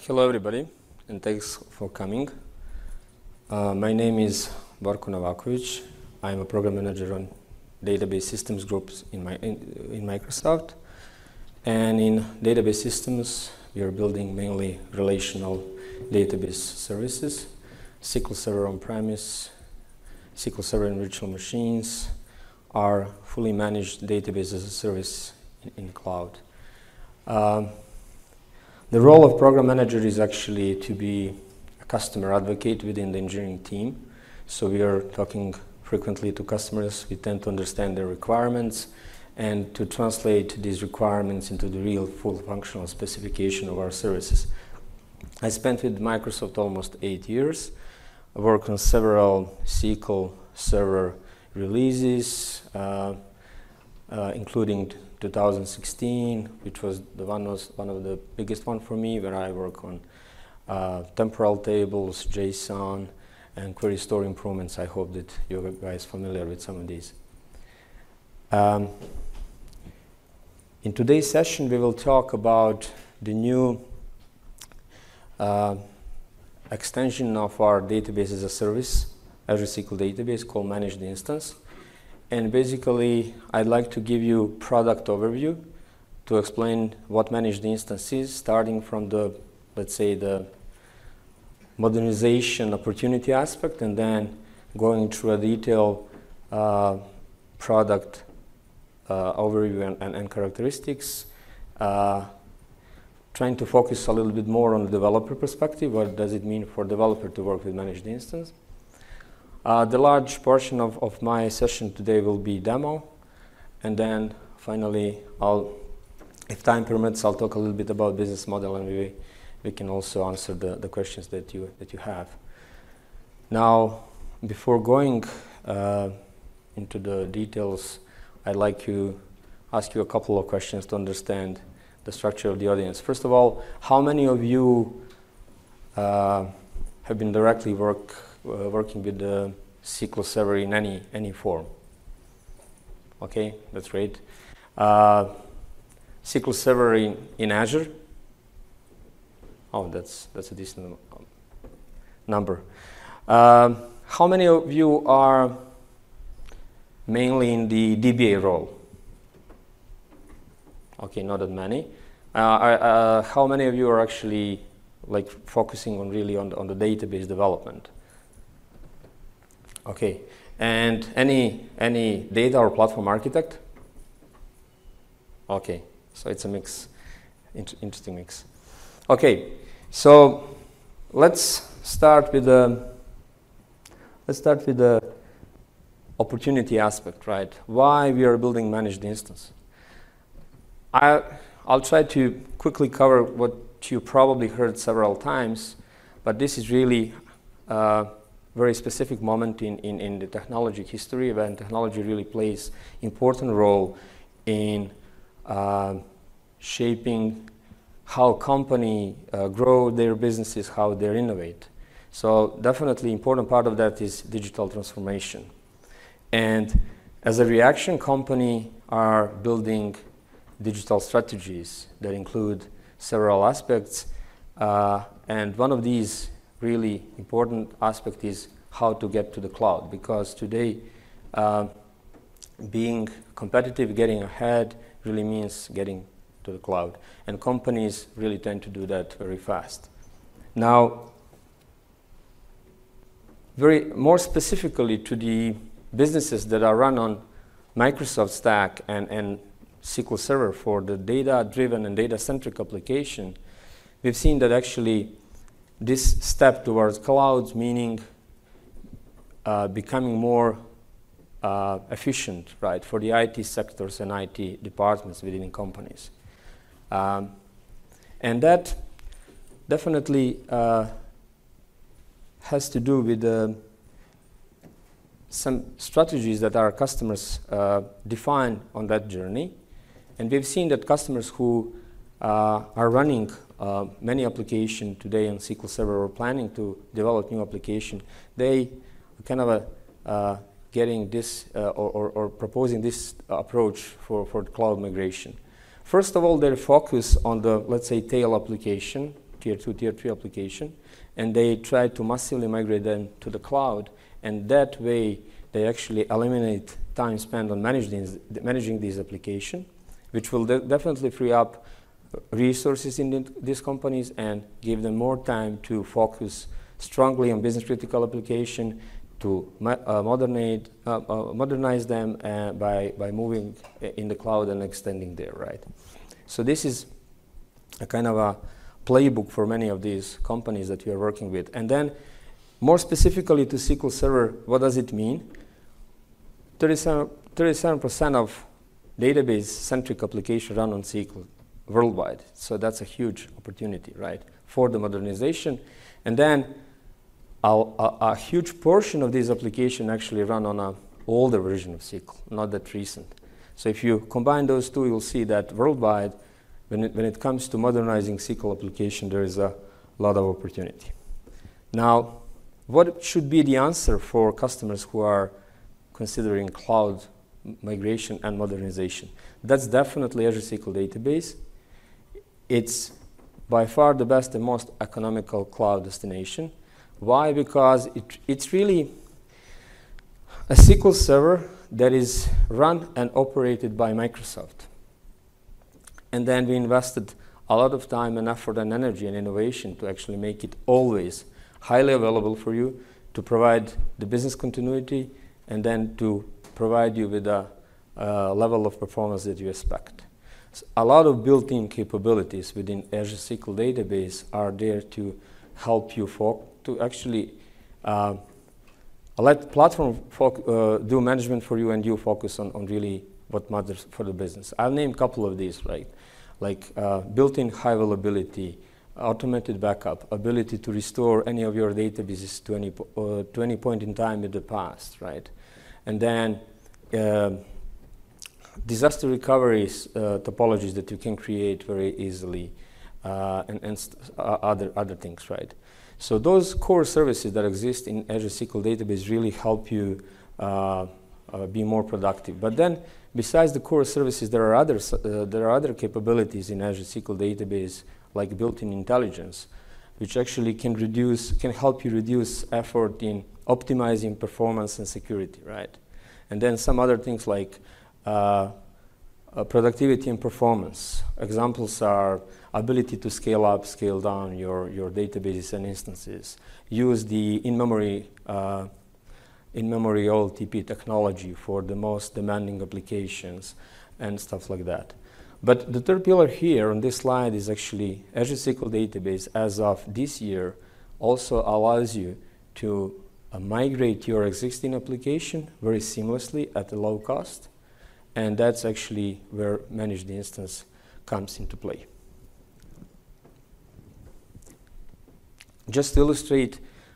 Hello everybody, and thanks for coming. My name is Borko Novakovic. I'm a program manager on database systems groups in Microsoft. And in database systems, we are building mainly relational database services, SQL Server on-premise, SQL Server in virtual machines, our fully managed database as a service in the cloud. The role of program manager is actually to be a customer advocate within the engineering team. So we are talking frequently to customers. We tend to understand their requirements and to translate these requirements into the real full functional specification of our services. I spent with Microsoft almost 8 years. I worked on several SQL Server releases, including 2016, which was one of the biggest one for me, where I work on temporal tables, JSON, and query store improvements. I hope that you guys are familiar with some of these. In today's session, we will talk about the new extension of our database as a service, Azure SQL database called Managed Instance. And basically, I'd like to give you product overview to explain what Managed Instance is, starting from the, let's say, the modernization opportunity aspect, and then going through a detailed product overview and characteristics, trying to focus a little bit more on the developer perspective. What does it mean for developer to work with Managed Instance? The large portion of my session today will be demo, and then finally, if time permits, I'll talk a little bit about business model, and we can also answer the questions that you have. Now, before going into the details, I'd like to ask you a couple of questions to understand the structure of the audience. First of all, how many of you have been directly working with the SQL Server in any form? Okay, that's great. SQL Server in Azure? Oh, that's a decent number. How many of you are mainly in the DBA role? Okay, not that many. How many of you are actually focusing on the database development? Okay, and any data or platform architect? Okay, so it's a mix, interesting mix. Okay, so let's start with the opportunity aspect, right? Why we are building Managed Instance? I'll try to quickly cover what you probably heard several times, but this is really a very specific moment in the technology history when technology really plays important role in shaping how company grow their businesses, how they innovate. So definitely important part of that is digital transformation. And as a reaction, company are building digital strategies that include several aspects. And one of these really important aspect is how to get to the cloud, because today being competitive, getting ahead really means getting to the cloud, and companies really tend to do that very fast. Now, more specifically to the businesses that are run on Microsoft stack and SQL Server for the data-driven and data-centric application, we've seen that actually this step towards clouds, meaning becoming more efficient, right, for the IT sectors and IT departments within companies. And that definitely has to do with some strategies that our customers define on that journey. And we've seen that customers who are running many applications today on SQL Server or planning to develop new application, they kind of getting this or proposing this approach for cloud migration. First of all, they focus on the, let's say, tail application tier 2, tier 3 application, and they try to massively migrate them to the cloud, and that way they actually eliminate time spent on managing these applications, which will definitely free up resources in these companies and give them more time to focus strongly on business critical application, to modernize them by moving in the cloud and extending there, right? So this is a kind of a playbook for many of these companies that we are working with. And then more specifically to SQL Server, what does it mean? 37% of database-centric applications run on SQL worldwide. So that's a huge opportunity, right, for the modernization. And then a huge portion of these applications actually run on an older version of SQL, not that recent. So if you combine those two, you'll see that worldwide, when it comes to modernizing SQL application, there is a lot of opportunity. Now, what should be the answer for customers who are considering cloud migration and modernization? That's definitely Azure SQL Database. It's by far the best and most economical cloud destination. Why? Because it's really a SQL Server that is run and operated by Microsoft. And then we invested a lot of time and effort and energy and innovation to actually make it always highly available for you, to provide the business continuity, and then to provide you with a level of performance that you expect. So a lot of built-in capabilities within Azure SQL Database are there to help you to actually let platform do management for you, and you focus on really what matters for the business. I'll name a couple of these, right? Like built-in high availability, automated backup, ability to restore any of your databases to any point in time in the past, right? And then disaster recovery topologies that you can create very easily, and other things, right? So those core services that exist in Azure SQL Database really help you be more productive. But then, besides the core services, there are other capabilities in Azure SQL Database, like built-in intelligence, which actually can help you reduce effort in optimizing performance and security, right? And then some other things like productivity and performance. Examples are ability to scale up, scale down your databases and instances. Use the in-memory OLTP technology for the most demanding applications and stuff like that. But the third pillar here on this slide is actually Azure SQL Database, as of this year, also allows you to migrate your existing application very seamlessly at a low cost. And that's actually where managed instance comes into play. Just to illustrate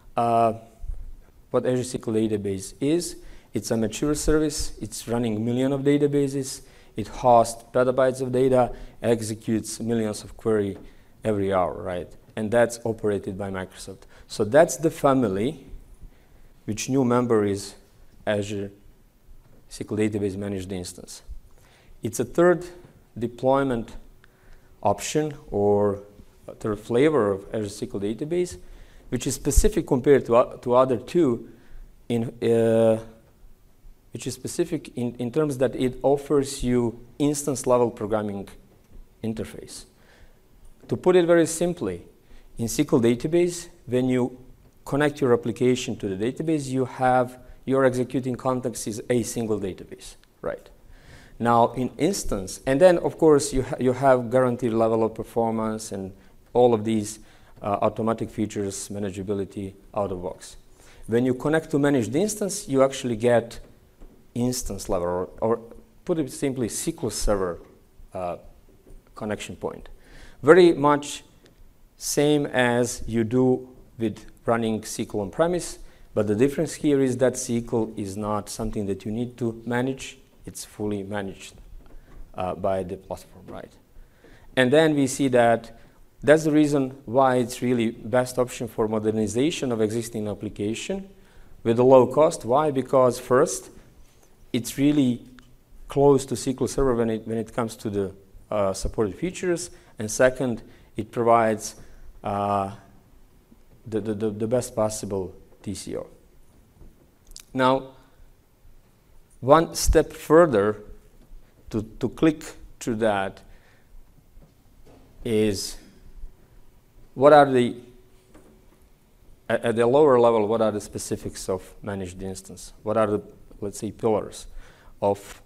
what Azure SQL Database is, it's a mature service. It's running millions of databases. It hosts petabytes of data, executes millions of queries every hour, right? And that's operated by Microsoft. So that's the family, which new member is Azure SQL Database Managed Instance. It's a third deployment option, or a third flavor of Azure SQL Database, which is specific compared to other two, which is specific in terms that it offers you instance-level programming interface. To put it very simply, in SQL Database, when you connect your application to the database, your executing context is a single database, right? Now, in instance, and then of course you have guaranteed level of performance and all of these automatic features, manageability out of box. When you connect to managed instance, you actually get instance level, or put it simply, SQL Server connection point. Very much same as you do with running SQL on premise, but the difference here is that SQL is not something that you need to manage. It's fully managed by the platform, right? And then we see that that's the reason why it's really best option for modernization of existing application with a low cost. Why? Because first, it's really close to SQL Server when it comes to the supported features, and second, it provides the best possible TCO. Now, one step further to click through that is what are the, at the lower level, what are the specifics of managed instance? What are the, let's say, pillars of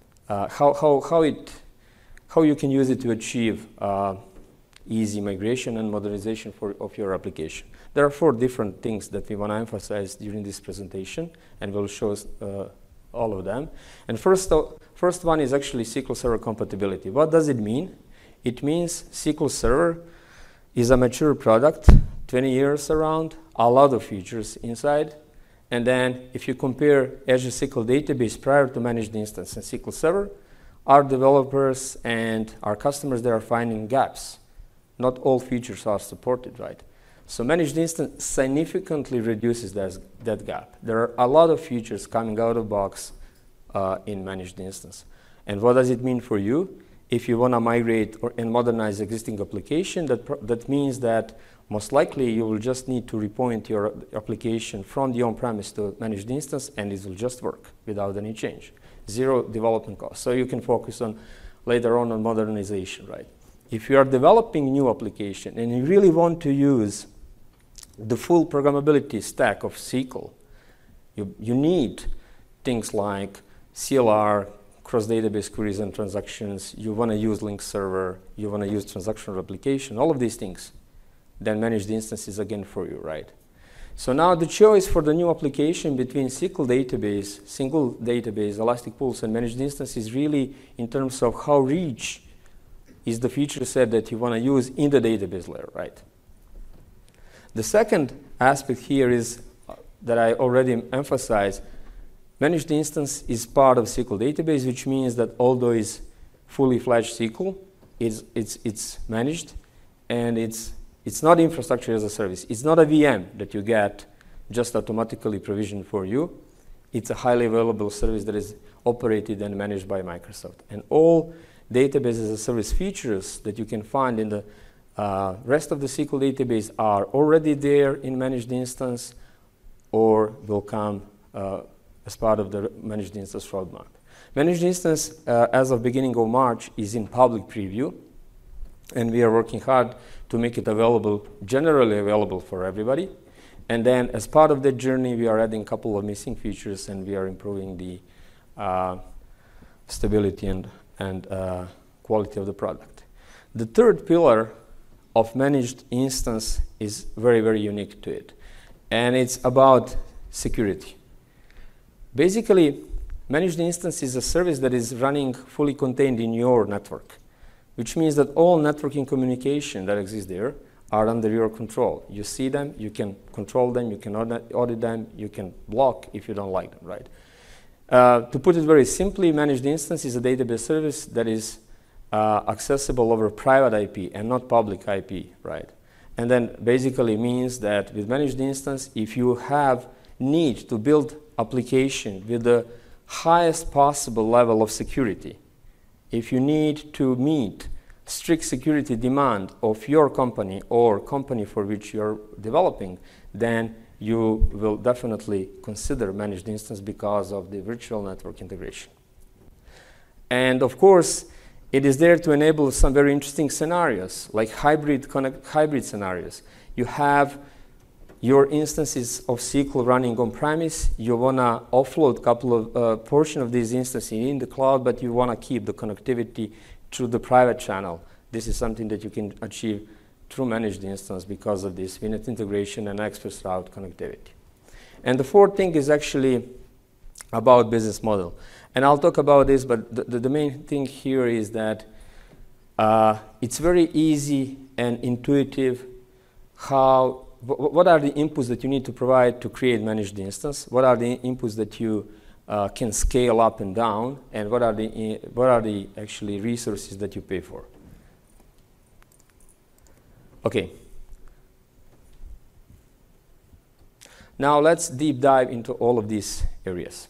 how you can use it to achieve easy migration and modernization of your application. There are 4 different things that we want to emphasize during this presentation, and we'll show all of them. And first one is actually SQL Server compatibility. What does it mean? It means SQL Server is a mature product, 20 years around, a lot of features inside. And then if you compare Azure SQL Database prior to managed instance and SQL Server, our developers and our customers, they are finding gaps. Not all features are supported, right? So managed instance significantly reduces that gap. There are a lot of features coming out of the box in managed instance. And what does it mean for you? If you want to migrate and modernize existing application, that means that most likely you will just need to repoint your application from the on-premise to managed instance, and it will just work without any change. 0 development cost. So you can focus on later on modernization, right? If you are developing new application and you really want to use the full programmability stack of SQL, you need things like CLR, cross-database queries and transactions, you want to use link server, you want to use transactional replication, all of these things, then managed instance is again for you, right? So now the choice for the new application between SQL database, single database, elastic pools, and managed instance is really in terms of how rich is the feature set that you want to use in the database layer, right? The second aspect here is that I already emphasized. Managed instance is part of SQL database, which means that although it's fully fledged SQL, it's managed, and it's not infrastructure as a service. It's not a VM that you get just automatically provisioned for you. It's a highly available service that is operated and managed by Microsoft. And all database as a service features that you can find in the rest of the SQL database are already there in managed instance or will come as part of the managed instance roadmap. Managed instance, as of beginning of March, is in public preview, and we are working hard to make it available, generally available for everybody. And then as part of that journey, we are adding a couple of missing features, and we are improving the stability and quality of the product. The third pillar of managed instance is very, very unique to it, and it's about security. Basically, managed instance is a service that is running fully contained in your network, which means that all networking communication that exists there are under your control. You see them, you can control them, you can audit them, you can block if you don't like them, right? To put it very simply, managed instance is a database service that is accessible over private IP and not public IP, right? And then basically means that with managed instance, if you have need to build application with the highest possible level of security, if you need to meet strict security demand of your company or company for which you're developing, then you will definitely consider managed instance because of the virtual network integration. And of course, it is there to enable some very interesting scenarios, like hybrid scenarios. You have your instances of SQL running on-premise, you want to offload a couple of portion of these instances in the cloud, but you want to keep the connectivity through the private channel. This is something that you can achieve through managed instance because of this VNet integration and express route connectivity. And the fourth thing is actually about business model. And I'll talk about this, but the main thing here is that it's very easy and intuitive what are the inputs that you need to provide to create managed instance? What are the inputs that you can scale up and down? And what are the actually resources that you pay for? Okay. Now let's deep dive into all of these areas.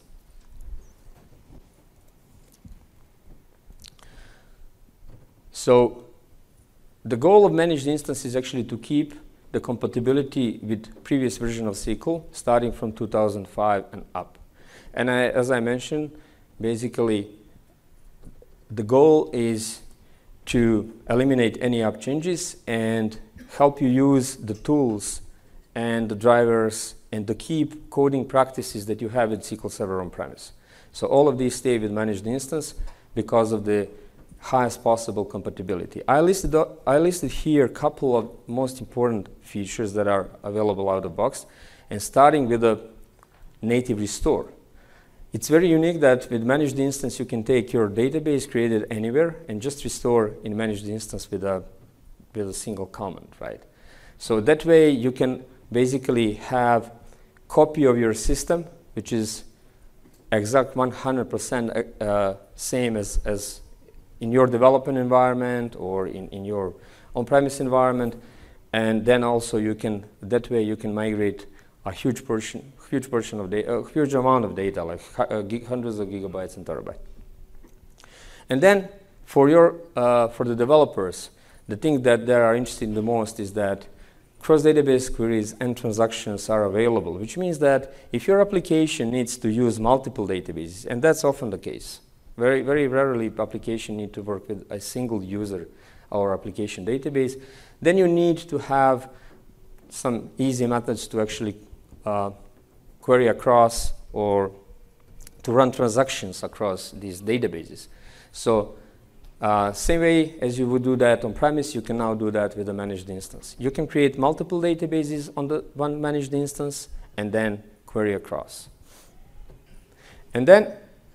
So the goal of managed instance is actually to keep the compatibility with previous version of SQL starting from 2005 and up. And as I mentioned, basically the goal is to eliminate any app changes and help you use the tools and the drivers and the key coding practices that you have with SQL Server on-premise. So all of these stay with managed instance because of the highest possible compatibility. I listed here a couple of most important features that are available out of the box, and starting with a native restore. It's very unique that with managed instance you can take your database created anywhere and just restore in managed instance with a single command, right? So that way you can basically have copy of your system, which is exact 100% same as in your development environment or in your on-premise environment, and then also you can, that way you can migrate a huge portion of data, a huge amount of data, like hundreds of gigabytes and terabytes. And then for the developers, the thing that they are interested in the most is that cross-database queries and transactions are available, which means that if your application needs to use multiple databases, and that's often the case, very, very rarely application need to work with a single user or application database, then you need to have some easy methods to actually query across or to run transactions across these databases. So same way as you would do that on premise, you can now do that with a managed instance. You can create multiple databases on the one managed instance and then query across. And then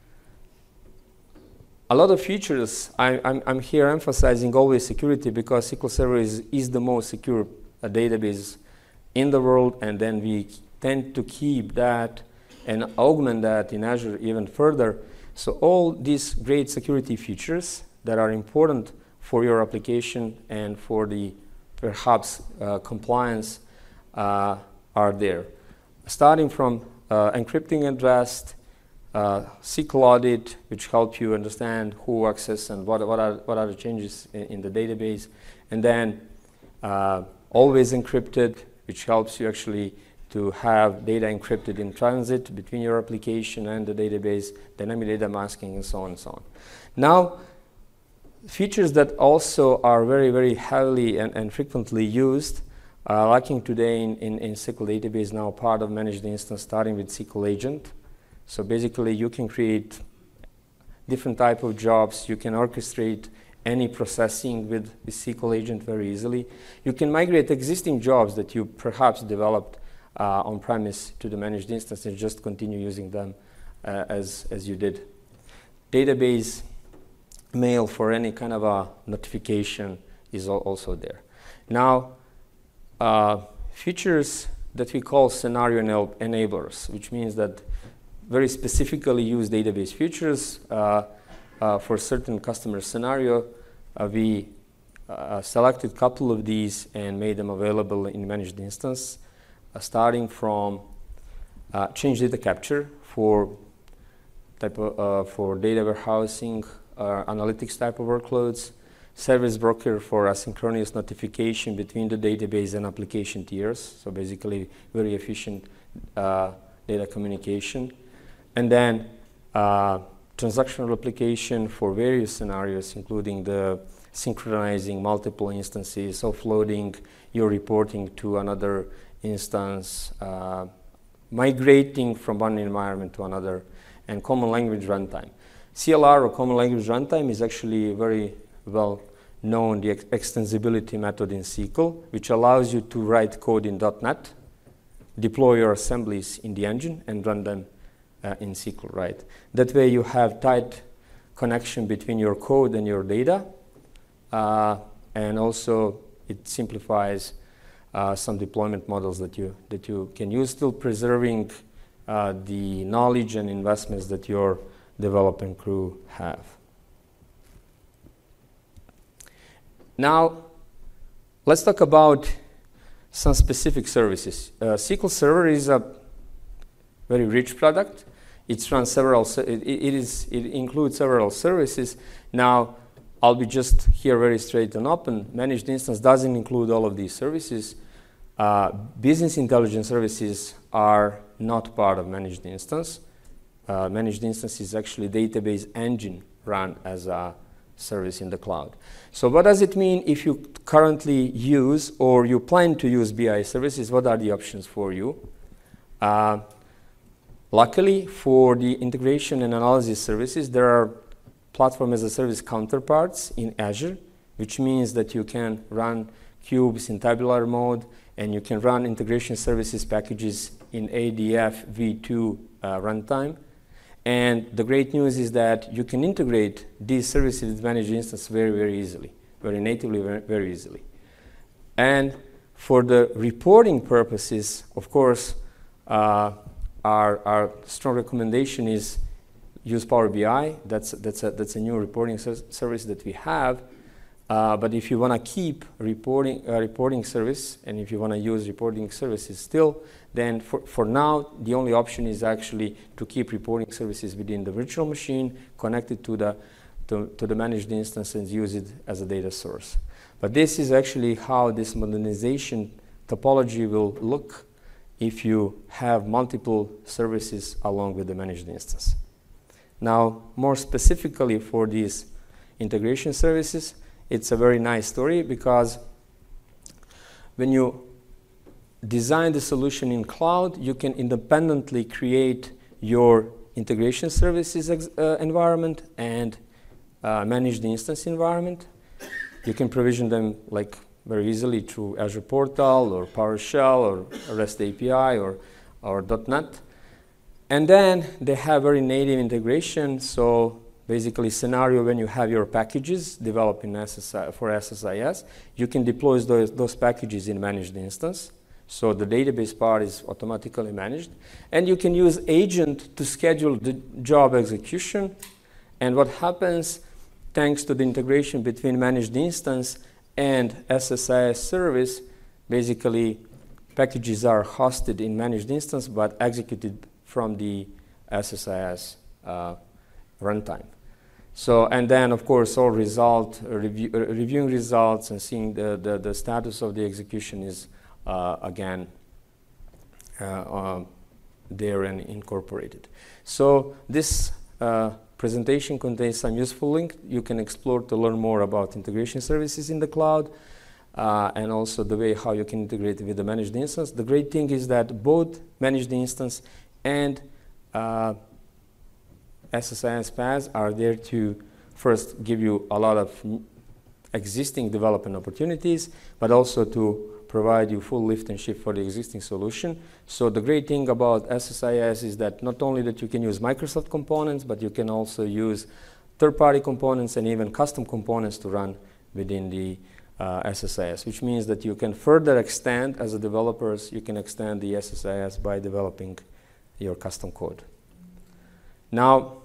a lot of features, I'm here emphasizing always security because SQL Server is the most secure database in the world, and then we tend to keep that and augment that in Azure even further. So all these great security features that are important for your application and for the perhaps compliance are there. Starting from encrypting at rest, SQL audit, which helps you understand who access and what are the changes in the database, and then always encrypted, which helps you actually to have data encrypted in transit between your application and the database, dynamic data masking, and so on and so on. Now, features that also are very, very heavily and frequently used, lacking today in SQL database, now part of managed instance, starting with SQL Agent. So basically, you can create different type of jobs. You can orchestrate any processing with SQL Agent very easily. You can migrate existing jobs that you perhaps developed on-premise to the managed instance and just continue using them as you did. Database mail for any kind of a notification is also there. Now, features that we call scenario enablers, which means that very specifically use database features for certain customer scenario. We selected a couple of these and made them available in managed instance, starting from change data capture for data warehousing, analytics type of workloads, service broker for asynchronous notification between the database and application tiers, so basically very efficient data communication. And then transactional replication for various scenarios, including the synchronizing multiple instances, offloading your reporting to another instance, migrating from one environment to another, and common language runtime. CLR, or common language runtime, is actually very well known, the extensibility method in SQL, which allows you to write code in .NET, deploy your assemblies in the engine, and run them in SQL, right? That way you have tight connection between your code and your data, and also it simplifies some deployment models that you can use, still preserving the knowledge and investments that your development crew have. Now, let's talk about some specific services. SQL Server is a very rich product. It includes several services. Now, I'll be just here very straight and open. Managed instance doesn't include all of these services. Business intelligence services are not part of managed instance. Managed instance is actually database engine run as a service in the cloud. So what does it mean if you currently use or you plan to use BI services? What are the options for you? Luckily, for the integration and analysis services, there are platform as a service counterparts in Azure, which means that you can run cubes in tabular mode, and you can run integration services packages in ADF v2 runtime. And the great news is that you can integrate these services with managed instance very, very easily, very natively, very easily. And for the reporting purposes, of course, our strong recommendation is use Power BI. That's a new reporting service that we have. But if you want to keep reporting service, and if you want to use reporting services still, then for now, the only option is actually to keep reporting services within the virtual machine, connected to the managed instance, and use it as a data source. But this is actually how this modernization topology will look if you have multiple services along with the managed instance. Now, more specifically for these integration services, it's a very nice story, because when you design the solution in cloud, you can independently create your integration services environment and manage the instance environment. You can provision them like very easily through Azure Portal or PowerShell or REST API or .NET. And then they have very native integration. So basically, scenario when you have your packages developed in for SSIS, you can deploy those packages in managed instance. So the database part is automatically managed. And you can use agent to schedule the job execution. And what happens, thanks to the integration between managed instance and SSIS service, basically packages are hosted in managed instance but executed from the SSIS runtime. So, and then of course all reviewing results and seeing the status of the execution is again there and incorporated. So this presentation contains some useful link you can explore to learn more about integration services in the cloud, and also the way how you can integrate with the managed instance. The great thing is that both managed instance and SSIS PaaS are there to first give you a lot of existing development opportunities, but also to provide you full lift and shift for the existing solution. So the great thing about SSIS is that not only that you can use Microsoft components, but you can also use third-party components and even custom components to run within the SSIS, which means that you can further extend, as a developers, you can extend the SSIS by developing your custom code. Now,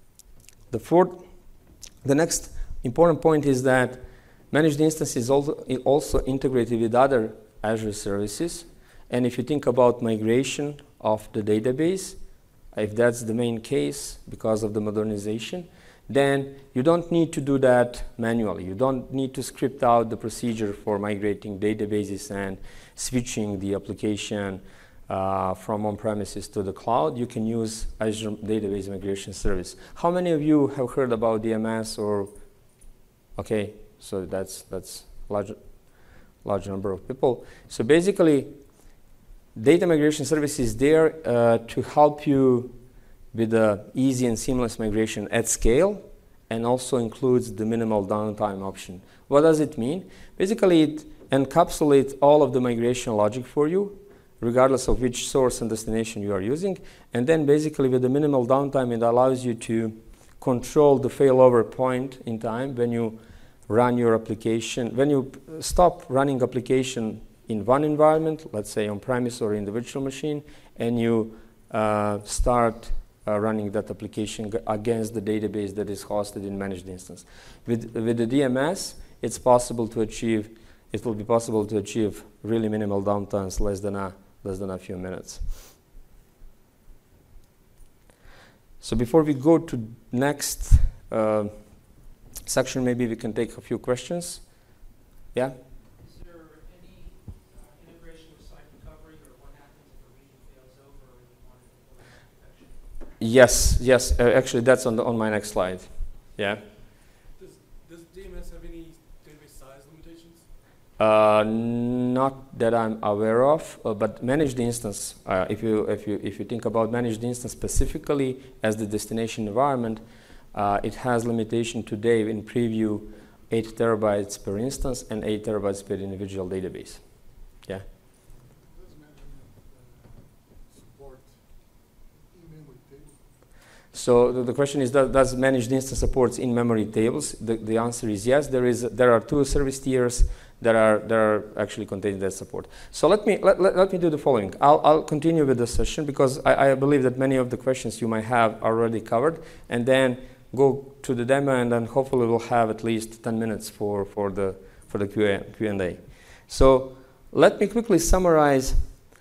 the next important point is that managed instance is also integrated with other Azure services. And if you think about migration of the database, if that's the main case because of the modernization, then you don't need to do that manually. You don't need to script out the procedure for migrating databases and switching the application from on-premises to the cloud. You can use Azure Database Migration Service. How many of you have heard about DMS or, okay, so that's large number of people. So basically, data migration service is there to help you with the easy and seamless migration at scale, and also includes the minimal downtime option. What does it mean? Basically, it encapsulates all of the migration logic for you, regardless of which source and destination you are using. And then basically with the minimal downtime, it allows you to control the failover point in time when you run your application. When you stop running application in one environment, let's say on-premise or in the virtual machine, and you start running that application against the database that is hosted in managed instance. With the DMS, it's possible to achieve, it will be possible to achieve really minimal downtimes, less than a few minutes. So before we go to next section, maybe we can take a few questions. Yeah? Is there any integration with site recovery, or what happens if a region fails over and you want to deploy architecture? Yes. Actually, that's on my next slide. Yeah. Does DMS have any database size limitations? Not that I'm aware of, but managed instance. If you think about managed instance specifically as the destination environment, it has limitation today in preview 8 terabytes per instance and 8 terabytes per individual database. Yeah. Does management support in-memory tables? So the question is, does managed instance supports in-memory tables? The answer is yes. There are 2 service tiers that are actually containing that support. So let me do the following. I'll continue with the session because I believe that many of the questions you might have are already covered, and then go to the demo, and then hopefully we'll have at least 10 minutes for the Q&A. So let me quickly summarize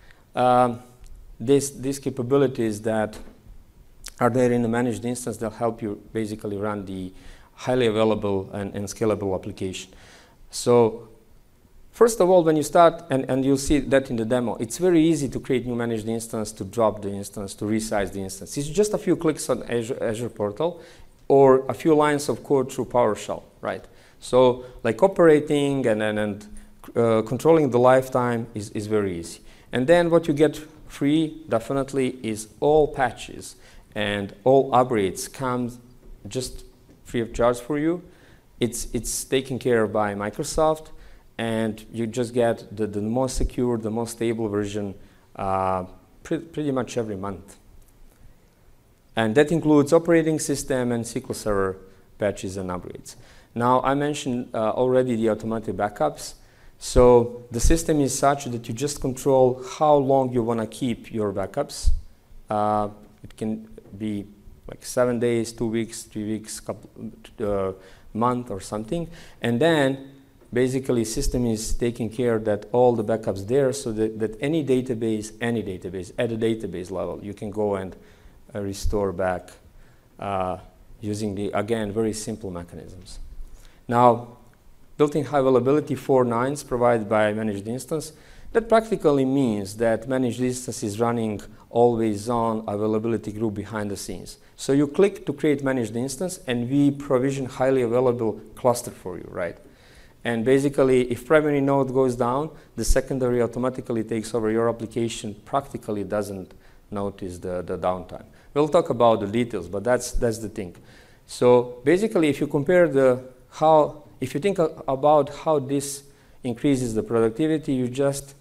these capabilities that are there in the managed instance that help you basically run the highly available and scalable application. So first of all, when you start, and you'll see that in the demo, it's very easy to create new managed instance, to drop the instance, to resize the instance. It's just a few clicks on Azure portal or a few lines of code through PowerShell, right? So like operating and controlling the lifetime is very easy. And then what you get free, definitely, is all patches and all upgrades come just free of charge for you. It's taken care of by Microsoft, and you just get the most secure, the most stable version pretty much every month. And that includes operating system and SQL Server patches and upgrades. Now, I mentioned already the automatic backups. So the system is such that you just control how long you want to keep your backups. It can be like 7 days, 2 weeks, 3 weeks, month or something. And then basically system is taking care that all the backups there, so that any database at a database level, you can go and restore back using the, again, very simple mechanisms. Now, built-in high availability 4 nines provided by managed instance. That practically means that managed instance is running always on availability group behind the scenes. So you click to create managed instance, and we provision highly available cluster for you, right? And basically, if primary node goes down, the secondary automatically takes over your application, practically doesn't notice the downtime. We'll talk about the details, but that's the thing. So basically, if you compare if you think about how this increases the productivity, you just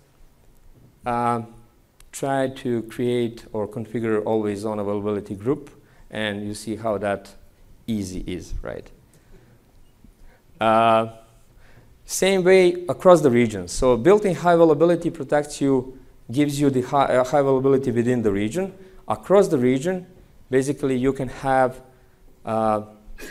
try to create or configure always on availability group, and you see how that easy is, right? Same way across the region. So built-in high availability protects you, gives you the high availability within the region. Across the region, basically you can have a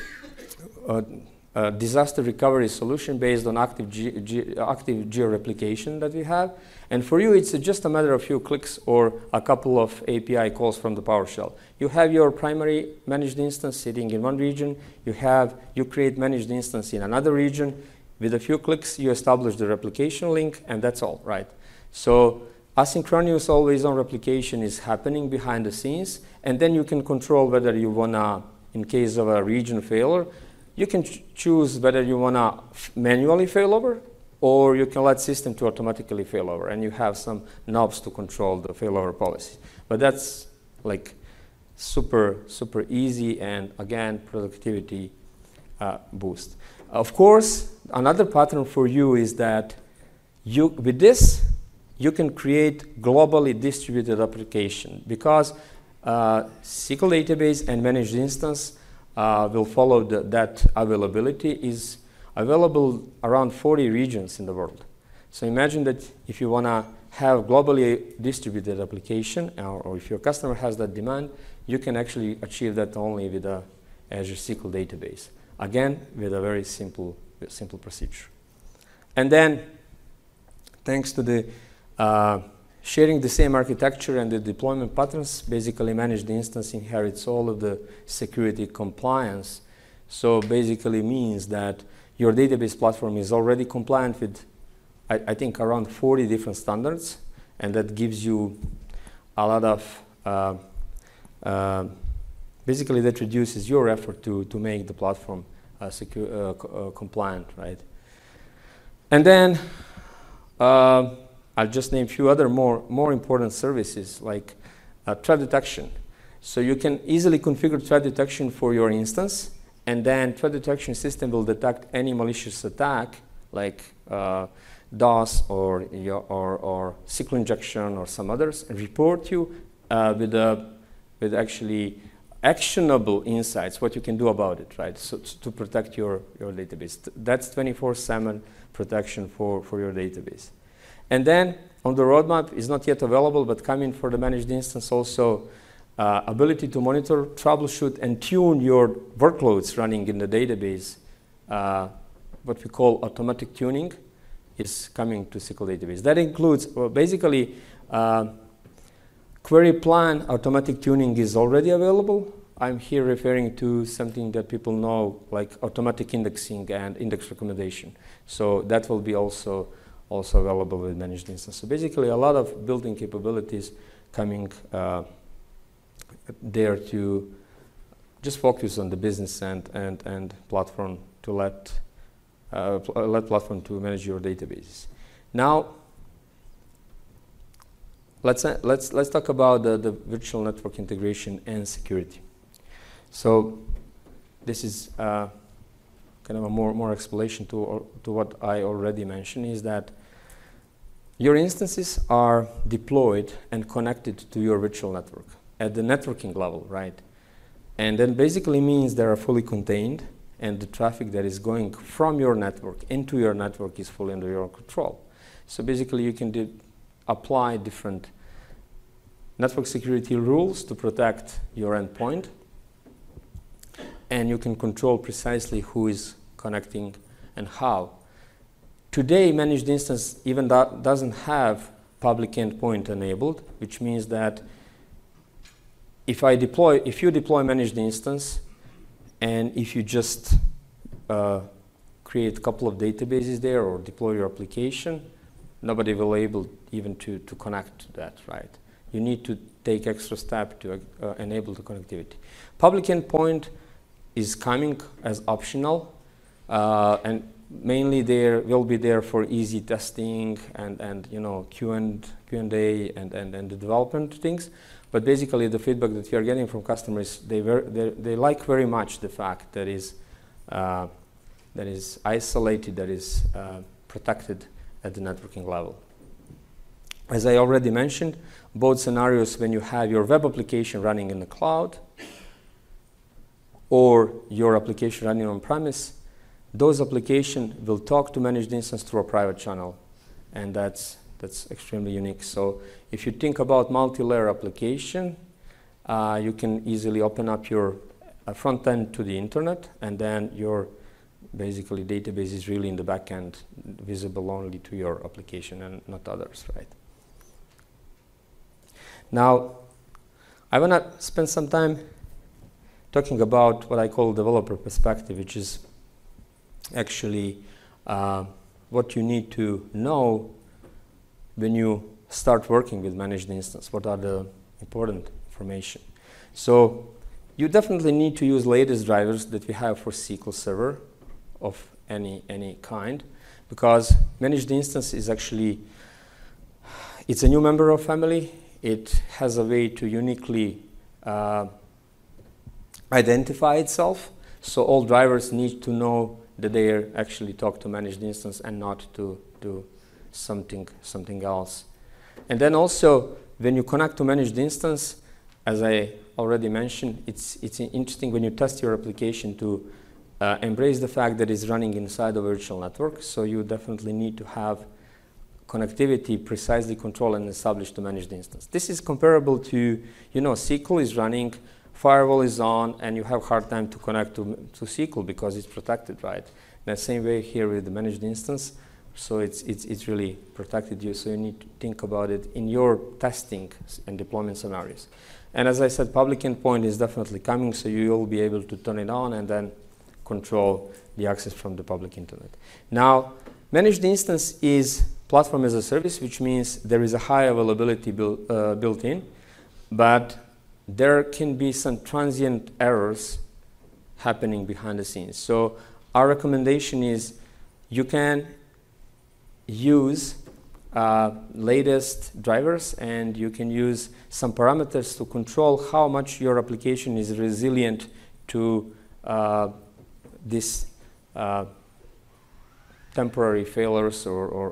disaster recovery solution based on active geo-replication that we have. And for you, it's just a matter of a few clicks or a couple of API calls from the PowerShell. You have your primary managed instance sitting in one region. You create managed instance in another region. With a few clicks, you establish the replication link, and that's all, right? So asynchronous always-on replication is happening behind the scenes, and then you can control whether you wanna, in case of a region failure, you can choose whether you wanna manually fail over, or you can let system to automatically fail over, and you have some knobs to control the failover policy. But that's like super easy, and again, productivity boost. Of course, another pattern for you is that with this, you can create globally distributed application, because SQL database and managed instance will follow that availability is available around 40 regions in the world. So imagine that if you want to have globally distributed application, or if your customer has that demand, you can actually achieve that only with a Azure SQL database. Again, with a very simple procedure. And then, thanks to the sharing the same architecture and the deployment patterns, basically managed instance inherits all of the security compliance. So basically means that your database platform is already compliant with, I think, around 40 different standards, and that gives you a lot of, basically that reduces your effort to make the platform compliant, right? And then I'll just name a few other more important services like threat detection. So you can easily configure threat detection for your instance, and then threat detection system will detect any malicious attack like DOS or SQL injection or some others, and report you with actually actionable insights, what you can do about it, right? So to protect your database. That's 24/7 protection for your database. And then on the roadmap is not yet available, but coming for the managed instance also ability to monitor, troubleshoot, and tune your workloads running in the database. What we call automatic tuning is coming to SQL database. That includes, well, basically, query plan automatic tuning is already available. I'm here referring to something that people know, like automatic indexing and index recommendation. So that will be also available with managed instance. So basically, a lot of built-in capabilities coming there to just focus on the business and platform to let platform to manage your databases. Now, let's talk about the virtual network integration and security. So this is kind of a more explanation to what I already mentioned, is that your instances are deployed and connected to your virtual network at the networking level, right? And then basically means they are fully contained, and the traffic that is going from your network into your network is fully under your control. So basically you can apply different network security rules to protect your endpoint, and you can control precisely who is connecting and how. Today, managed instance even doesn't have public endpoint enabled, which means that if you deploy managed instance, and if you just create a couple of databases there or deploy your application, nobody will able even to connect to that, right? You need to take extra step to enable the connectivity. Public endpoint is coming as optional, and mainly will be there for easy testing and you know Q&A and the development things. But basically, the feedback that we are getting from customers, they like very much the fact that is isolated, that is protected at the networking level. As I already mentioned, both scenarios, when you have your web application running in the cloud or your application running on premise, those applications will talk to managed instance through a private channel, and that's extremely unique. So if you think about multi-layer application, you can easily open up your front end to the internet, and then your basically database is really in the back end, visible only to your application and not others, right? Now, I want to spend some time talking about what I call developer perspective, which is actually what you need to know when you start working with managed instance. What are the important information? So you definitely need to use latest drivers that we have for SQL Server of any kind, because managed instance is actually, it's a new member of family. It has a way to uniquely identify itself. So all drivers need to know that they actually talk to managed instance and not to do something else. And then also, when you connect to managed instance, as I already mentioned, it's interesting when you test your application to embrace the fact that it's running inside a virtual network. So you definitely need to have connectivity precisely controlled and established to managed instance. This is comparable to, you know, SQL is running, firewall is on, and you have a hard time to connect to SQL because it's protected, right? In the same way here with the managed instance, so it's really protected you, so you need to think about it in your testing and deployment scenarios. And as I said, public endpoint is definitely coming, so you will be able to turn it on and then control the access from the public internet. Now, managed instance is platform as a service, which means there is a high availability built in, but there can be some transient errors happening behind the scenes. So our recommendation is you can use latest drivers, and you can use some parameters to control how much your application is resilient to this temporary failures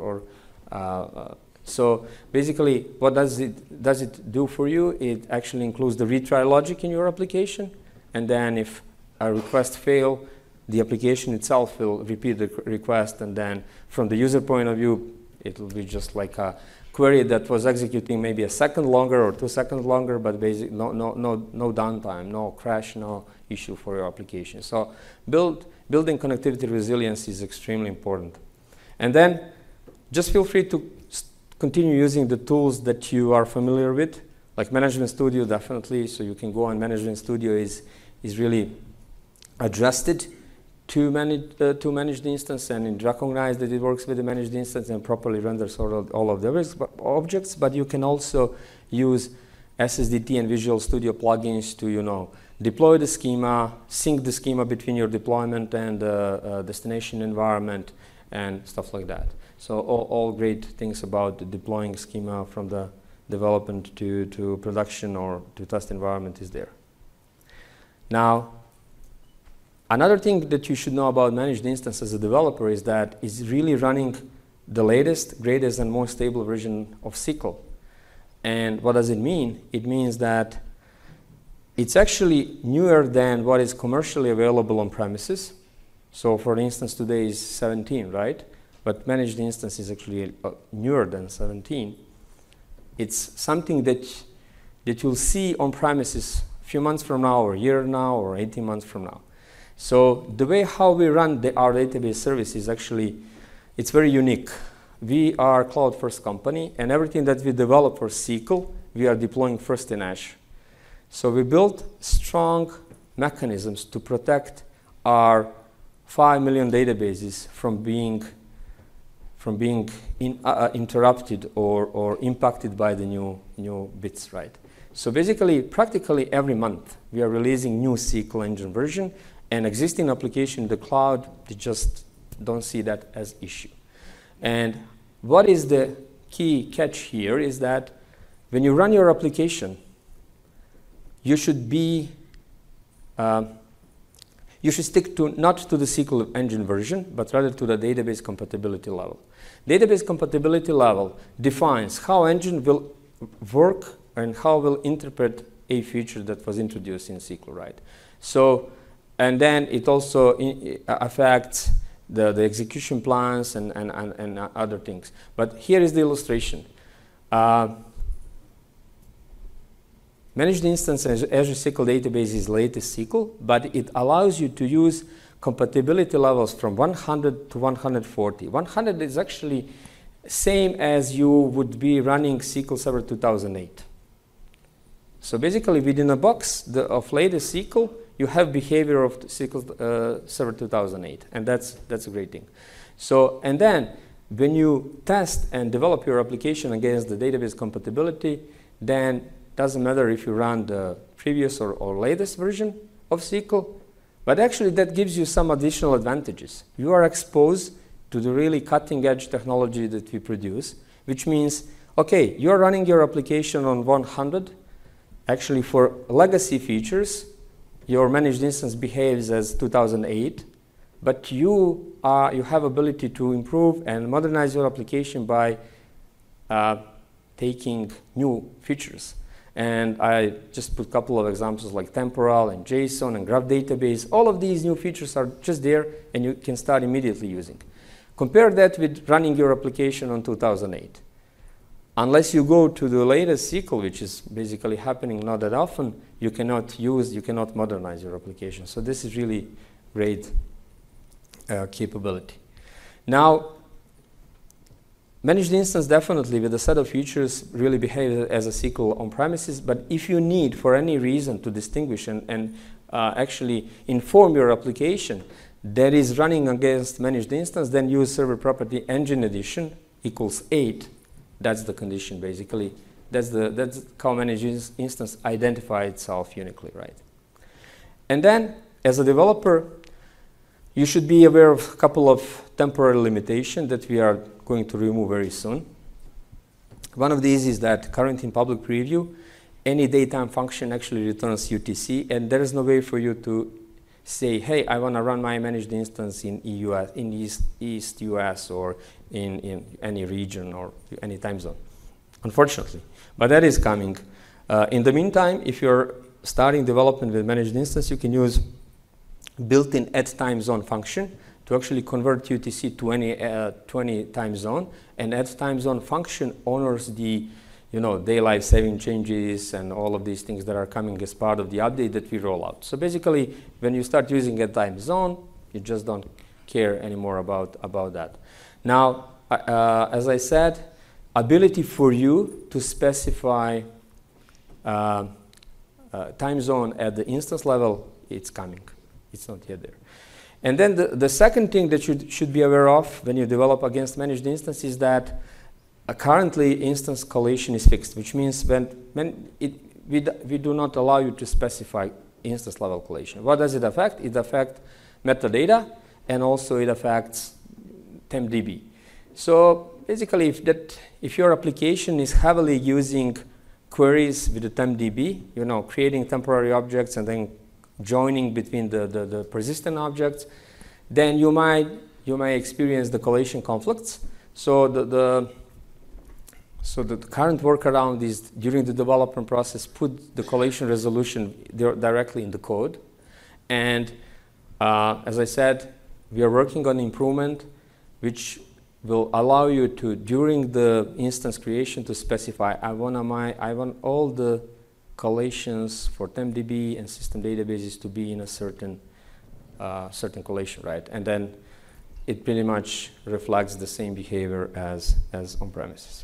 so basically, what does it do for you? It actually includes the retry logic in your application, and then if a request fail, the application itself will repeat the request, and then from the user point of view, it will be just like a query that was executing maybe a second longer or 2 seconds longer, but basically no downtime, no crash, no issue for your application. So building connectivity resilience is extremely important. And then just feel free to continue using the tools that you are familiar with, like Management Studio, definitely. So you can go on Management Studio is really adjusted to manage the instance, and it recognizes that it works with the managed instance and properly renders all of the objects. But you can also use SSDT and Visual Studio plugins to deploy the schema, sync the schema between your deployment and destination environment, and stuff like that. So all great things about deploying schema from the development to production or to test environment is there. Now, another thing that you should know about managed instance as a developer is that it's really running the latest, greatest, and most stable version of SQL. And what does it mean? It means that it's actually newer than what is commercially available on premises. So for instance, today is 17, right? But managed instance is actually newer than 17. It's something that you'll see on premises a few months from now, or a year now, or 18 months from now. So the way how we run our database service is actually, it's very unique. We are a cloud-first company, and everything that we develop for SQL, we are deploying first in Azure. So we built strong mechanisms to protect our 5 million databases from being interrupted or impacted by the new bits, right? So basically, practically every month, we are releasing new SQL engine version, and existing application in the cloud, they just don't see that as issue. And what is the key catch here is that when you run your application, you should stick to not to the SQL engine version, but rather to the database compatibility level. Database compatibility level defines how engine will work and how will interpret a feature that was introduced in SQL, right? So, and then it also affects the execution plans and other things. But here is the illustration. Managed instance Azure SQL database is latest SQL, but it allows you to use compatibility levels from 100 to 140. 100 is actually same as you would be running SQL Server 2008. So basically, within a box of latest SQL, you have behavior of SQL Server 2008, and that's a great thing. So, and then when you test and develop your application against the database compatibility, then doesn't matter if you run the previous or latest version of SQL, but actually that gives you some additional advantages. You are exposed to the really cutting edge technology that we produce, which means, okay, you're running your application on 100. Actually, for legacy features, your managed instance behaves as 2008, but you have ability to improve and modernize your application by taking new features. And I just put a couple of examples like temporal and JSON and graph database. All of these new features are just there, and you can start immediately using. Compare that with running your application on 2008. Unless you go to the latest SQL, which is basically happening not that often, you cannot modernize your application. So this is really great capability. Now, managed instance definitely with a set of features really behaves as a SQL on premises, but if you need for any reason to distinguish and actually inform your application that is running against managed instance, then use server property engine addition equals 8. That's the condition, basically. That's how managed instance identify itself uniquely, right? And then, as a developer, you should be aware of a couple of temporary limitations that we are going to remove very soon. One of these is that currently in public preview, any daytime function actually returns UTC, and there is no way for you to say, hey, I want to run my managed instance in EUS, in East US, or in any region or any time zone, unfortunately. But that is coming. In the meantime, if you're starting development with managed instance, you can use built-in add time zone function to actually convert UTC to any time zone, and add time zone function honors the daylight saving changes and all of these things that are coming as part of the update that we roll out. So basically, when you start using a time zone, you just don't care anymore about that. Now, as I said, ability for you to specify time zone at the instance level, it's coming. It's not yet there. And then the second thing that you should be aware of when you develop against managed instance is that currently instance collation is fixed, which means we do not allow you to specify instance level collation. What does it affect? It affects metadata, and also it affects TempDB. So basically, if your application is heavily using queries with the TempDB, creating temporary objects and then joining between the persistent objects, then you might experience the collation conflicts. So the current workaround is, during the development process, put the collation resolution directly in the code. And as I said, we are working on improvement which will allow you to, during the instance creation, to specify, I want all the collations for TempDB and system databases to be in a certain collation, right? And then it pretty much reflects the same behavior as on premises.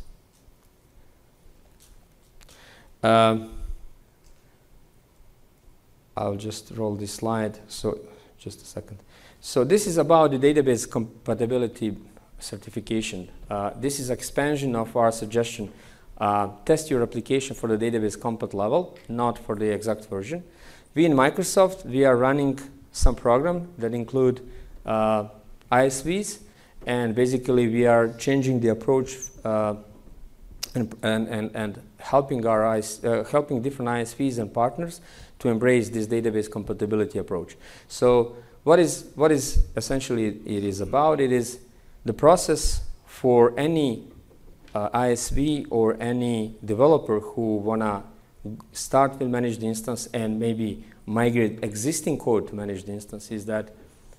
I'll just roll this slide. So just a second. So this is about the database compatibility certification. This is expansion of our suggestion. Test your application for the database compat level, not for the exact version. We in Microsoft, we are running some program that include ISVs, and basically we are changing the approach and helping helping different ISVs and partners to embrace this database compatibility approach. So what is essentially it is about? It is the process for any ISV or any developer who wanna start with managed instance and maybe migrate existing code to managed instance is that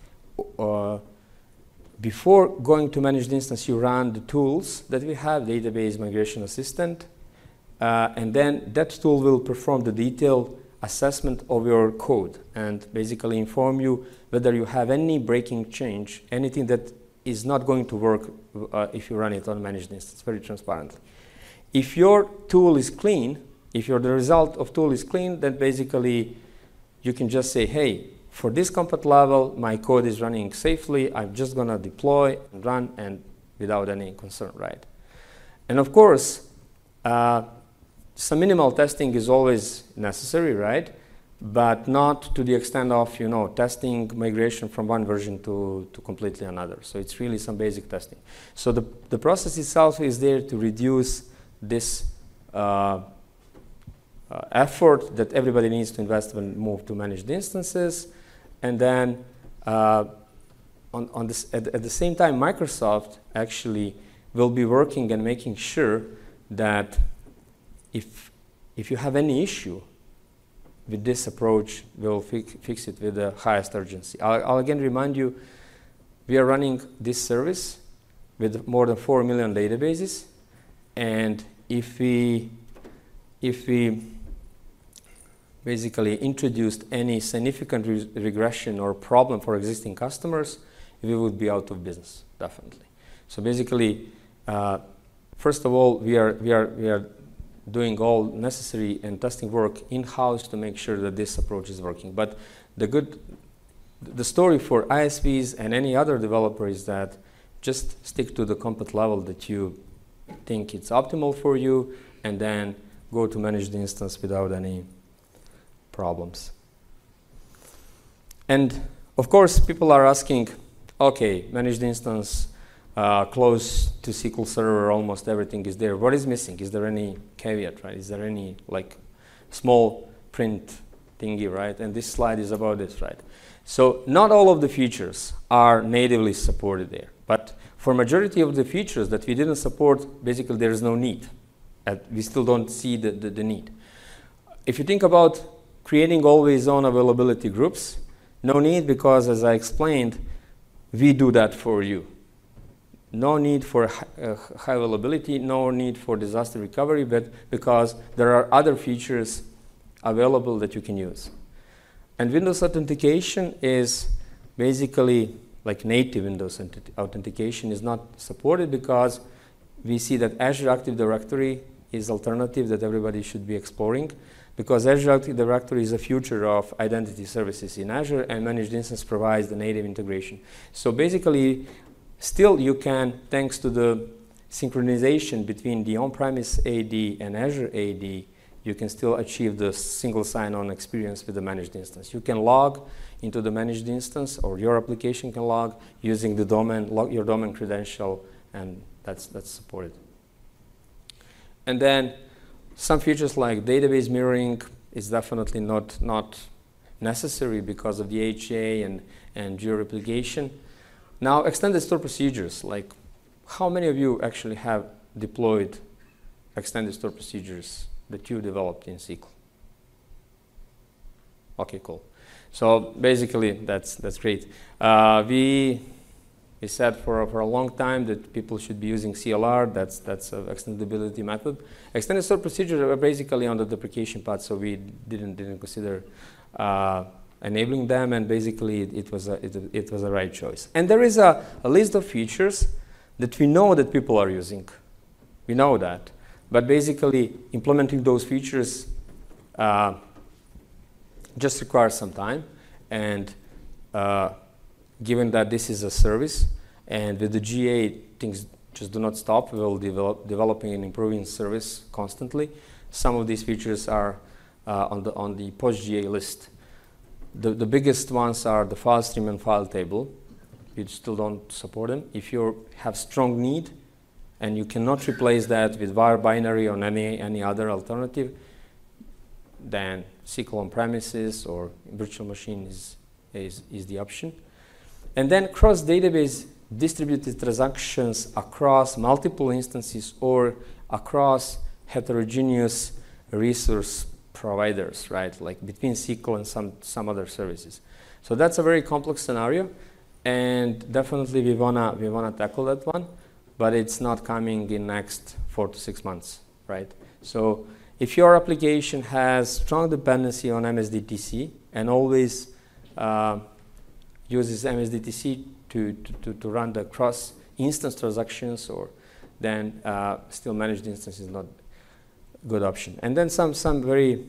before going to managed instance, you run the tools that we have, Database Migration Assistant, and then that tool will perform the detailed assessment of your code and basically inform you whether you have any breaking change, anything that is not going to work if you run it on managed instance, very transparently. If your tool is clean, if the result of tool is clean, then basically you can just say, hey, for this compat level, my code is running safely. I'm just going to deploy and run and without any concern, right? And of course, some minimal testing is always necessary, right? But not to the extent of, testing migration from one version to completely another. So it's really some basic testing. So the process itself is there to reduce this effort that everybody needs to invest when move to managed instances. And then at the same time, Microsoft actually will be working and making sure that if you have any issue with this approach, we'll fix it with the highest urgency. I'll again remind you, we are running this service with more than 4 million databases, and if we basically introduced any significant regression or problem for existing customers, we would be out of business, definitely. So basically, first of all, we are doing all necessary and testing work in-house to make sure that this approach is working. But the good the story for ISVs and any other developer is that just stick to the compute level that you think it's optimal for you, and then go to manage the instance without any problems. And of course, people are asking, okay, manage the instance, close to SQL Server, almost everything is there. What is missing? Is there any caveat, right? Is there any like small print thingy, right? And this slide is about this, right? So not all of the features are natively supported there, but for majority of the features that we didn't support, basically there is no need. We still don't see the need. If you think about creating always-on availability groups, no need, because as I explained, we do that for you. No need for high availability, no need for disaster recovery, but because there are other features available that you can use. And Windows authentication is basically like native Windows authentication is not supported, because we see that Azure Active Directory is alternative that everybody should be exploring, because Azure Active Directory is the future of identity services in Azure, and Managed Instance provides the native integration. So basically, still you can, thanks to the synchronization between the on-premise AD and Azure AD, you can still achieve the single sign-on experience with the managed instance. You can log into the managed instance, or your application can log using the domain, your domain credential, and that's supported. And then some features like database mirroring is definitely not necessary because of the HA and geo-replication. Now, extended store procedures, like how many of you actually have deployed extended store procedures that you developed in SQL? Okay, cool. So basically, that's great. We said for a long time that people should be using CLR. That's an extendability method. Extended store procedures are basically on the deprecation path, so we didn't consider enabling them, and basically it was a right choice. And there is a list of features that we know that people are using. We know that, but basically implementing those features just requires some time, and given that this is a service, and with the GA, things just do not stop. We will developing and improving service constantly. Some of these features are on the post-GA list. The biggest ones are the file stream and file table. You still don't support them. If you have strong need, and you cannot replace that with var binary or any other alternative, then SQL on premises or virtual machine is the option. And then cross-database distributed transactions across multiple instances or across heterogeneous resource providers, right? Like between SQL and some other services. So that's a very complex scenario, and definitely we wanna tackle that one, but it's not coming in next 4 to 6 months, right? So if your application has strong dependency on MSDTC and always uses MSDTC to run the cross-instance transactions, or then still managed instance is not a good option. And then some very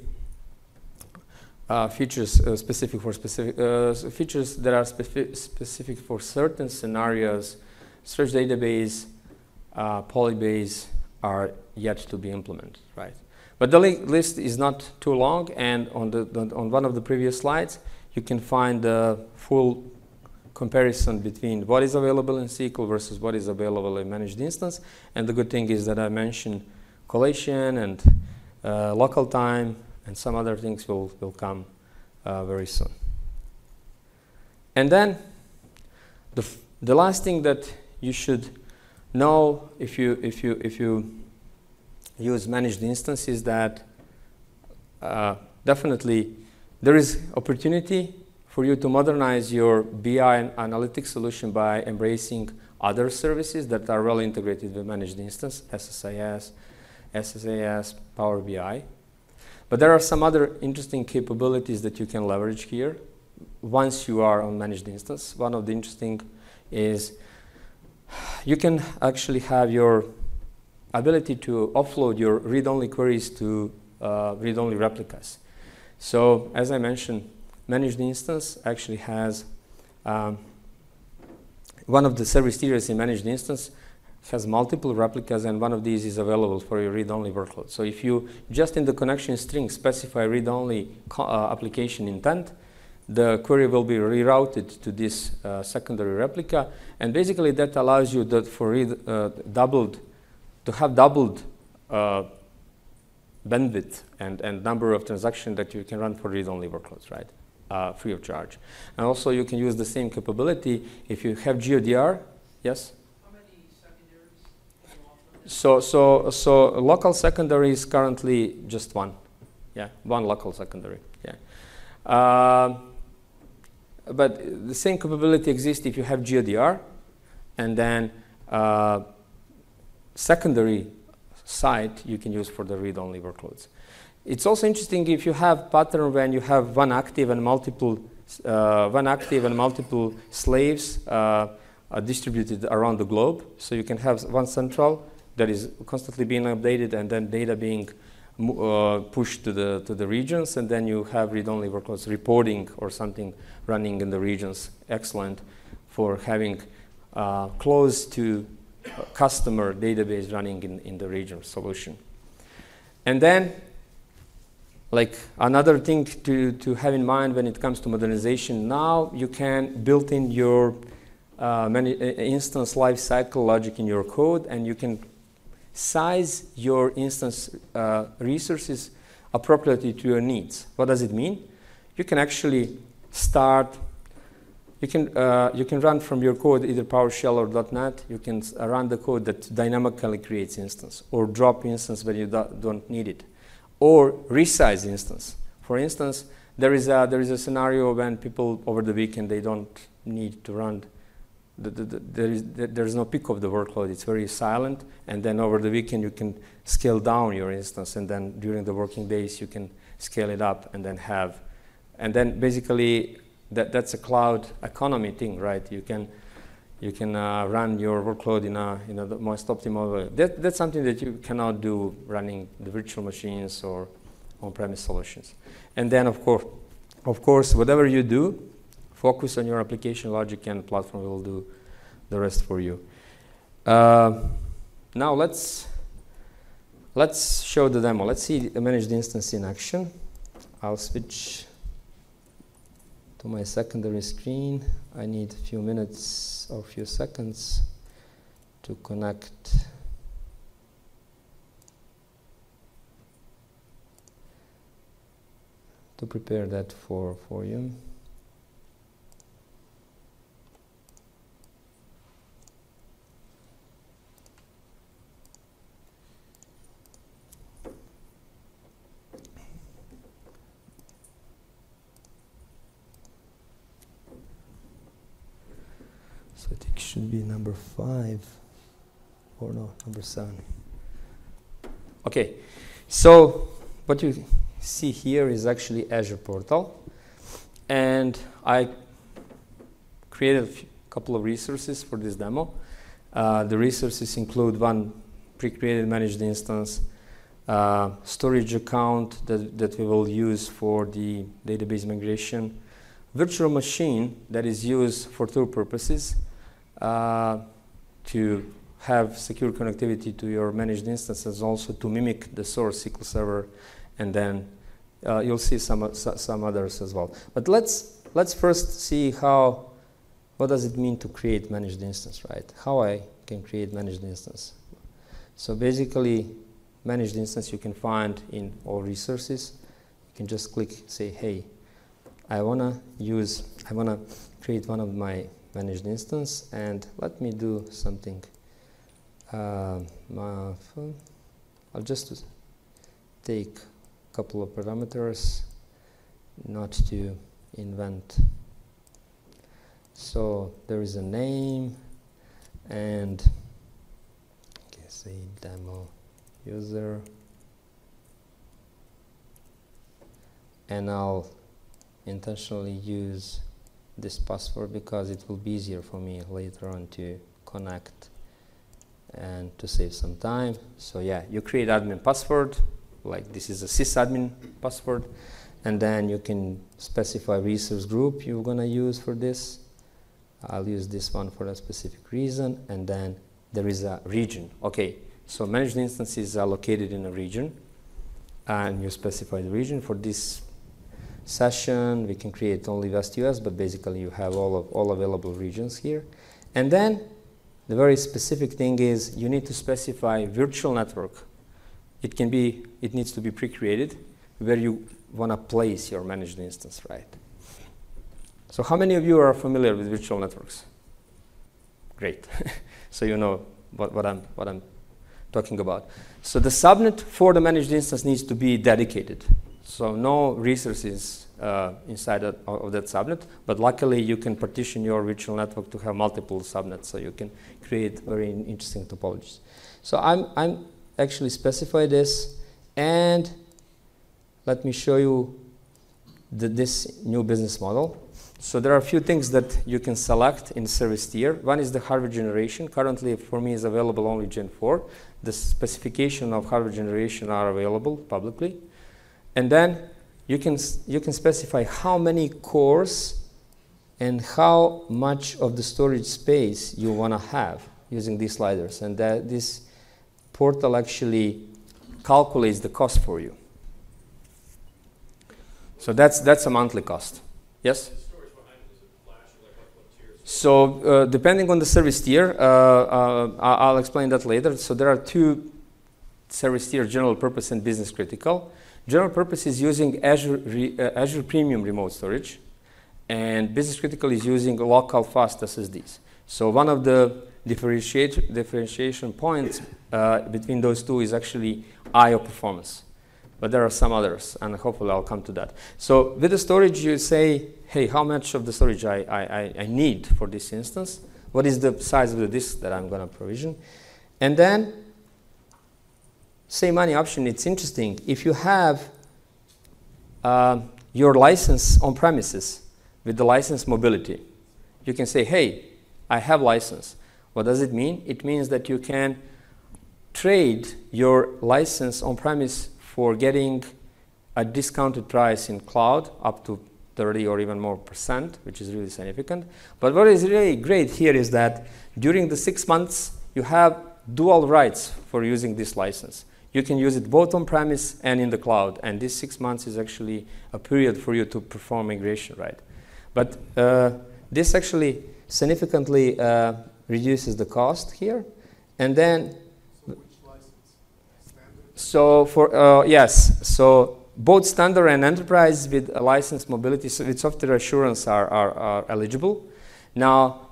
features specific for features that are specific for certain scenarios. Search database, polybase are yet to be implemented, right? But the list is not too long, and on one of the previous slides, you can find the full comparison between what is available in SQL versus what is available in managed instance. And the good thing is that I mentioned collation and local time, and some other things will come very soon. And then the last thing that you should know if you use managed instance is that definitely there is opportunity for you to modernize your BI and analytics solution by embracing other services that are well integrated with managed instance, SSIS, SSAS, Power BI. But there are some other interesting capabilities that you can leverage here once you are on managed instance. One of the interesting is you can actually have your ability to offload your read-only queries to read-only replicas. So as I mentioned, managed instance actually has one of the service tiers in managed instance has multiple replicas, and one of these is available for your read-only workload. So if you just in the connection string specify read-only application intent, the query will be rerouted to this secondary replica, and basically that allows you that for to have doubled bandwidth and number of transactions that you can run for read-only workloads, right? Free of charge. And also you can use the same capability if you have GeoDR. Yes? How many secondaries can you offer? So local secondary is currently just one. Yeah, one local secondary. Yeah. But the same capability exists if you have GeoDR, and then secondary site you can use for the read-only workloads. It's also interesting if you have pattern when you have one active and multiple slaves distributed around the globe. So you can have one central that is constantly being updated, and then data being pushed to the regions, and then you have read-only workloads reporting or something running in the regions. Excellent for having close to customer database running in the region solution. And then, like another thing to have in mind when it comes to modernization, now you can build in your instance lifecycle logic in your code, and you can size your instance resources appropriately to your needs. What does it mean? You can actually start, you can run from your code either PowerShell or .NET. You can run the code that dynamically creates instance, or drop instance when you don't need it, or resize instance. For instance, there is a scenario when people over the weekend, they don't need to run. There is no peak of the workload. It's very silent, and then over the weekend you can scale down your instance, and then during the working days you can scale it up, and then basically that's a cloud economy thing, right? You can run your workload in the most optimal way. That's something that you cannot do running the virtual machines or on-premise solutions. And then of course, whatever you do, focus on your application logic, and platform will do the rest for you. Now let's show the demo. Let's see a managed instance in action. I'll switch to my secondary screen. I need a few minutes or a few seconds to connect. To prepare that for you. So I think it should be number 5, or no, number 7. Okay, so what you see here is actually Azure Portal, and I created a couple of resources for this demo. The resources include one pre-created managed instance, storage account that we will use for the database migration, virtual machine that is used for 2 purposes, to have secure connectivity to your managed instances, also to mimic the source SQL Server, and then you'll see some others as well. But let's first see what does it mean to create managed instance, right? How I can create managed instance. So basically, managed instance you can find in all resources. You can just click, say, hey, I wanna create one of my managed instance, and let me do something. I'll just take a couple of parameters, not to invent. So there is a name, and say demo user, and I'll intentionally use this password because it will be easier for me later on to connect and to save some time. So yeah, you create admin password, like this is a sysadmin password, and then you can specify resource group you're gonna use for this. I'll use this one for a specific reason, and then there is a region. Okay, so managed instances are located in a region, and you specify the region. For this session, we can create only West US, but basically you have all available regions here. And then the very specific thing is you need to specify virtual network. It needs to be pre-created where you want to place your managed instance, right? So how many of you are familiar with virtual networks? Great. So you know what I'm talking about. So the subnet for the managed instance needs to be dedicated. So no resources inside of that subnet, but luckily you can partition your virtual network to have multiple subnets, so you can create very interesting topologies. So I'm actually specify this, and let me show you this new business model. So there are a few things that you can select in service tier. One is the hardware generation. Currently, for me, is available only Gen 4. The specification of hardware generation are available publicly. And then you can specify how many cores and how much of the storage space you want to have using these sliders. And this portal actually calculates the cost for you. So that's a monthly cost. Yes? So depending on the service tier, I'll explain that later. So there are two service tier, general purpose and business critical. General purpose is using Azure Premium remote storage, and business critical is using local fast SSDs. So one of the differentiation points between those two is actually I/O performance. But there are some others, and hopefully I'll come to that. So with the storage, you say, hey, how much of the storage I need for this instance? What is the size of the disk that I'm going to provision? And then, say money option, it's interesting. If you have your license on premises with the license mobility, you can say, hey, I have license. What does it mean? It means that you can trade your license on premise for getting a discounted price in cloud up to 30 or even more %, which is really significant. But what is really great here is that during the 6 months, you have dual rights for using this license. You can use it both on premise and in the cloud, and this 6 months is actually a period for you to perform migration, right? But this actually significantly reduces the cost here, and then so for yes, so both standard and enterprise with a license mobility, so with software assurance are eligible. Now,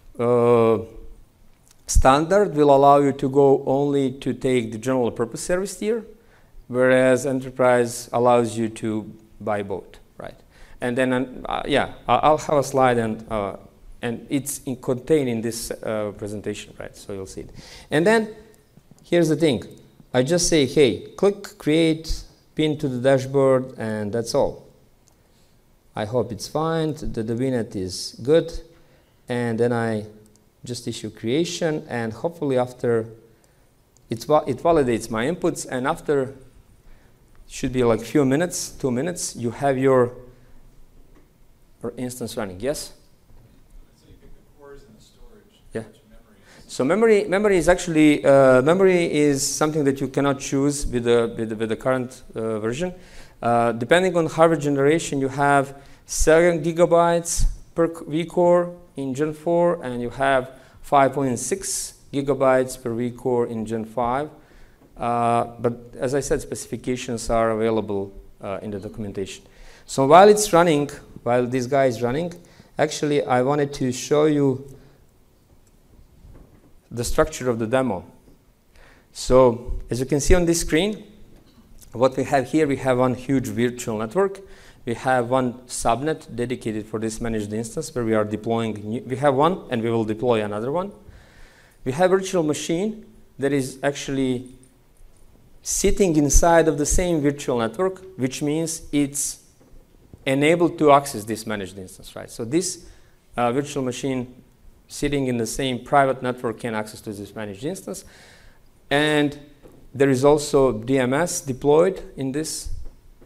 standard will allow you to go only to take the general purpose service tier, whereas enterprise allows you to buy both, right? And then, yeah, I'll have a slide and it's contained in this presentation, right? So you'll see it. And then, here's the thing. I just say, hey, click create, pin to the dashboard, and that's all. I hope it's fine, the VNet is good, and then I just issue creation, and hopefully after it validates my inputs, and after should be like few minutes, 2 minutes, you have your instance running. Yes? So you pick the cores and the storage. Yeah. So memory is actually memory is something that you cannot choose with the current version. Depending on hardware generation, you have 7 gigabytes per vCore in Gen 4, and you have 5.6 gigabytes per vCore in Gen 5. But as I said, specifications are available in the documentation. So while it's running, while this guy is running, actually I wanted to show you the structure of the demo. So as you can see on this screen, what we have here, we have one huge virtual network. We have one subnet dedicated for this managed instance where we are deploying. We have one and we will deploy another one. We have a virtual machine that is actually sitting inside of the same virtual network, which means it's enabled to access this managed instance, right? So this virtual machine sitting in the same private network can access to this managed instance. And there is also DMS deployed in this.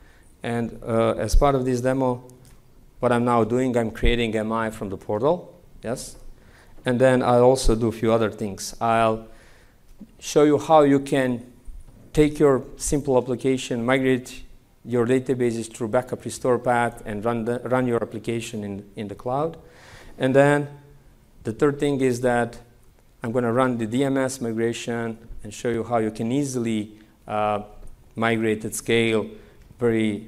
And as part of this demo, what I'm now doing, I'm creating MI from the portal. yes? And then I'll also do a few other things. I'll show you how you can take your simple application, migrate your databases through backup restore path, and run your application in the cloud. And then the third thing is that I'm going to run the DMS migration and show you how you can easily migrate at scale, very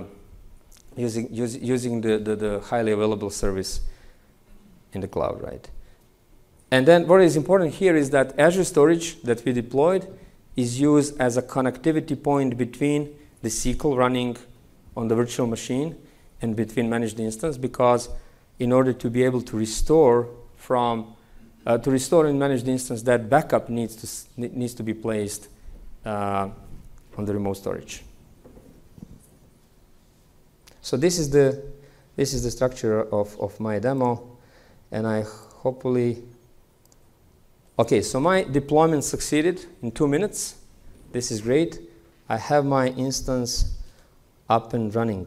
using the highly available service in the cloud, right? And then what is important here is that Azure Storage that we deployed is used as a connectivity point between the SQL running on the virtual machine and between managed instance, because in order to be able to restore in managed instance, that backup needs to be placed on the remote storage. So this is the structure of my demo, and I hopefully. Okay, so my deployment succeeded in 2 minutes. This is great. I have my instance up and running.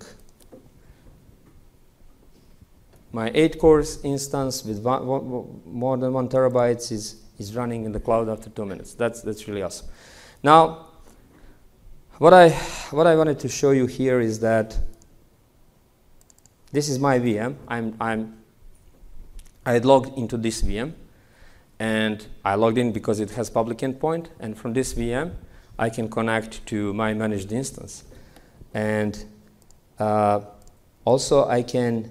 My 8-core instance with more than 1 terabyte is running in the cloud after 2 minutes. That's really awesome. Now, what I wanted to show you here is that this is my VM. I had logged into this VM, and I logged in because it has public endpoint, and from this VM I can connect to my managed instance. And also I can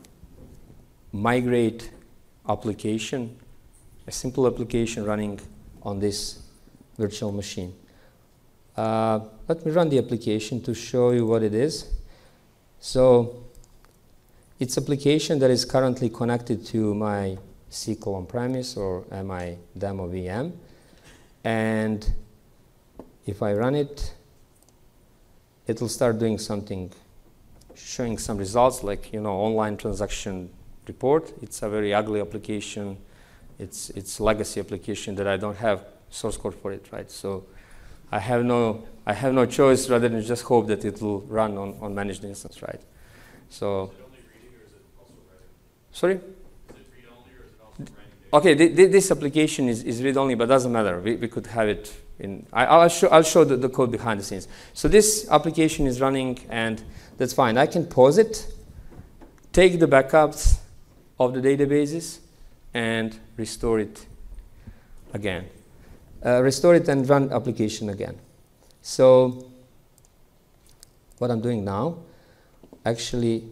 migrate application, a simple application running on this virtual machine. Let me run the application to show you what it is. So it's application that is currently connected to my SQL on-premise or my demo VM. And if I run it, it will start doing something, showing some results like, online transaction report. It's a very ugly application. It's legacy application that I don't have source code for it, right? So I have no choice rather than just hope that it will run on managed instance, right? So. Is it only reading or is it also writing? Sorry? Is it read only or is it also writing data? Okay, this application is read only, but doesn't matter. We could have it in. I'll show the code behind the scenes. So this application is running, and that's fine. I can pause it, take the backups of the databases, and restore it again. Restore it and run application again. So what I'm doing now, actually,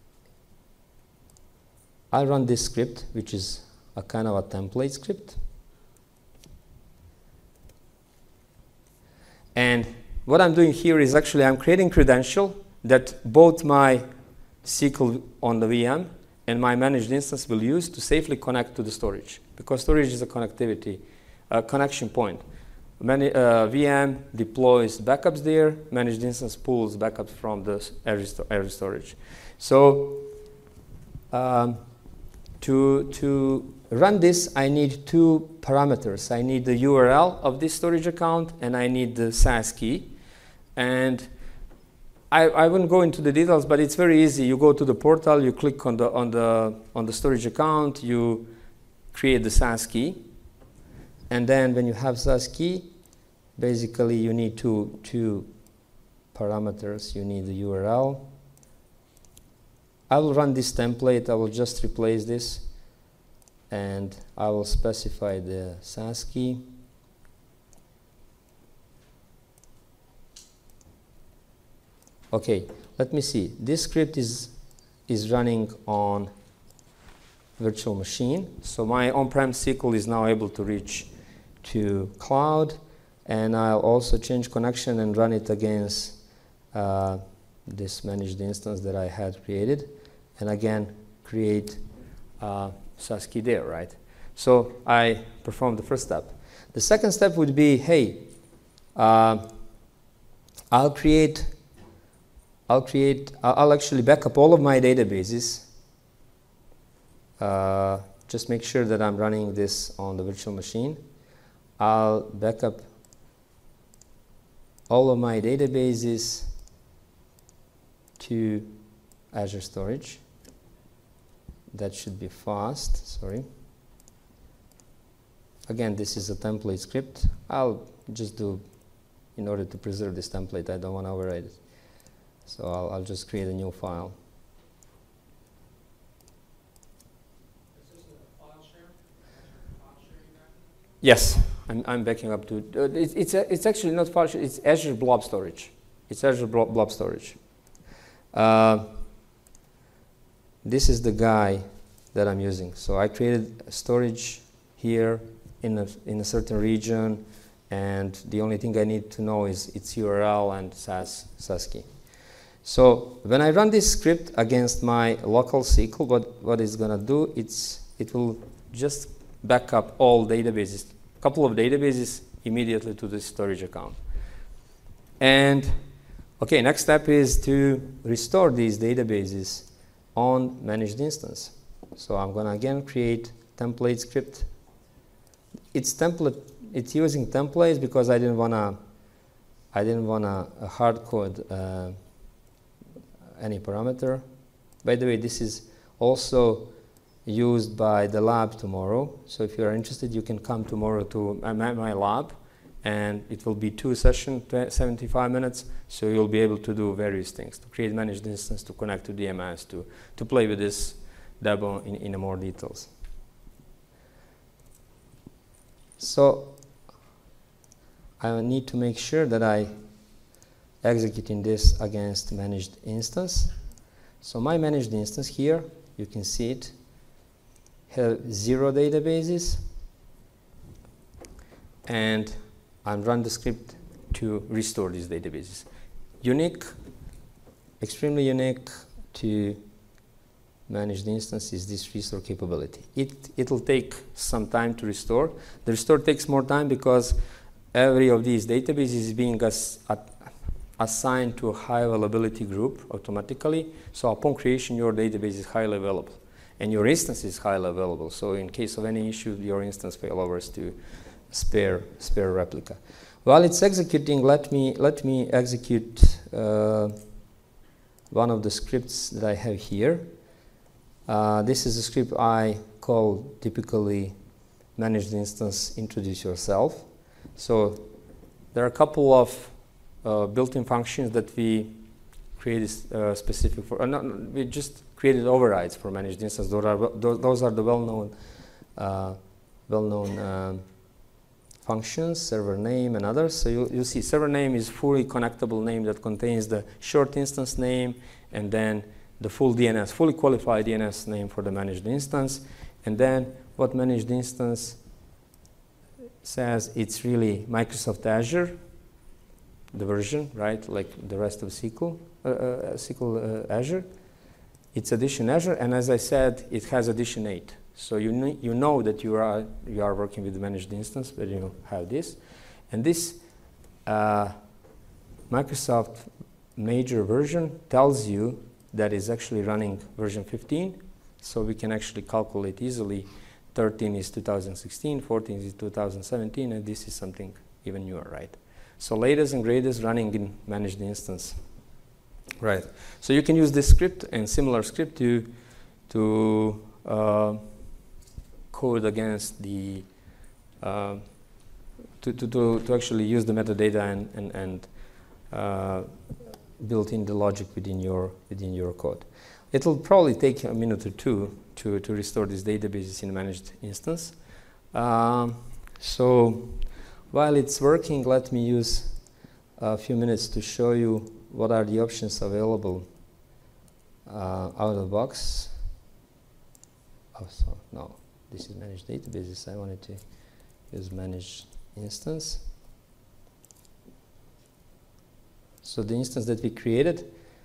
I'll run this script, which is a kind of a template script. And what I'm doing here is actually I'm creating credential that both my SQL on the VM and my managed instance will use to safely connect to the storage, because storage is a connectivity connection point. VM deploys backups there, managed instance pulls backups from the Azure storage. So to run this, I need 2 parameters. I need the URL of this storage account, and I need the SAS key. And I wouldn't go into the details, but it's very easy. You go to the portal, you click on the storage account, you create the SAS key, and then when you have SAS key, basically you need two parameters. You need the URL. I will run this template. I will just replace this, and I will specify the SAS key. Okay, let me see. This script is running on virtual machine. So my on-prem SQL is now able to reach to cloud, and I'll also change connection and run it against this managed instance that I had created, and again create SAS key there, right? So I performed the first step. The second step would be, hey, I'll actually back up all of my databases. Just make sure that I'm running this on the virtual machine. I'll back up all of my databases to Azure Storage. that should be fast. Sorry. Again, this is a template script. I'll just do, in order to preserve this template, I don't want to override it. So I'll just create a new file. Is this a file share? File sharing back? Yes, I'm backing up to. It's actually not file share. It's Azure Blob Storage. It's Azure Blob Storage. This is the guy that I'm using. So I created storage here in a certain region, and the only thing I need to know is its URL and SAS key. So when I run this script against my local SQL, what it's going to do, it will just back up all databases, a couple of databases immediately to this storage account. And okay, next step is to restore these databases on managed instance. So I'm going to again create template script. It's using templates because I didn't want to hard code any parameter. By the way, this is also used by the lab tomorrow. So if you are interested, you can come tomorrow to my lab, and it will be 2 sessions, 75 minutes. So you'll be able to do various things, to create managed instance, to connect to DMS, to play with this demo in more details. So I need to make sure that I executing this against managed instance. So my managed instance here, you can see it, have 0 databases, and I'm run the script to restore these databases. Unique, extremely unique to managed instance is this restore capability. It'll take some time to restore. The restore takes more time because every of these databases is being assigned to a high availability group automatically. So upon creation, your database is highly available, and your instance is highly available. So in case of any issue, your instance failovers to spare replica. While it's executing, let me execute one of the scripts that I have here. This is a script I call typically managed instance introduce yourself. So there are a couple of built-in functions that we created specific for. We just created overrides for managed instance. Those are the well-known functions, server name and others. So you see server name is fully connectable name that contains the short instance name and then the full DNS, fully qualified DNS name for the managed instance. And then what managed instance says, it's really Microsoft Azure, the version, right? Like the rest of SQL Azure. It's edition Azure, and as I said, it has edition 8. So you know that you are working with the managed instance, but you have this. And this Microsoft major version tells you that is actually running version 15. So we can actually calculate easily 13 is 2016, 14 is 2017, and this is something even newer, right? So latest and greatest running in managed instance. Right. So you can use this script and similar script to code against the to actually use the metadata and build in the logic within your code. It'll probably take a minute or two to restore these databases in a managed instance. So while it's working, let me use a few minutes to show you what are the options available out of the box. Oh, so no, this is managed databases. I wanted to use managed instance. So the instance that we created,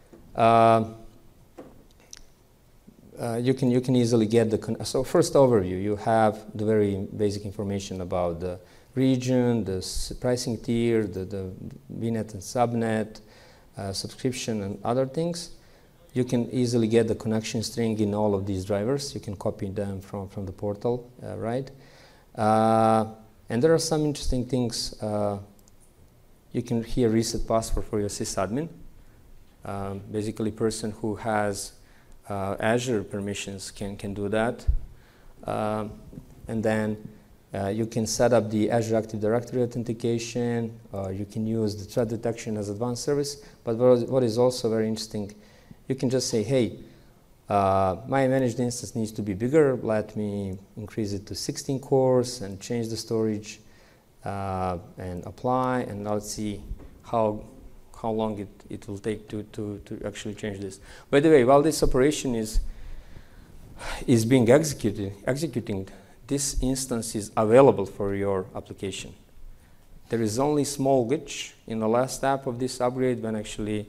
you can easily get the. So first overview, you have the very basic information about the region, the pricing tier, the VNet and subnet, subscription and other things. You can easily get the connection string in all of these drivers. You can copy them from the portal, right? And there are some interesting things. You can here reset password for your sysadmin. Basically, person who has Azure permissions can do that. And then you can set up the Azure Active Directory authentication, or you can use the threat detection as advanced service. But what is also very interesting, you can just say, hey, my managed instance needs to be bigger. Let me increase it to 16 cores and change the storage and apply. And now let's see how long it will take to actually change this. By the way, while this operation is being executing, this instance is available for your application. There is only small glitch in the last step of this upgrade when actually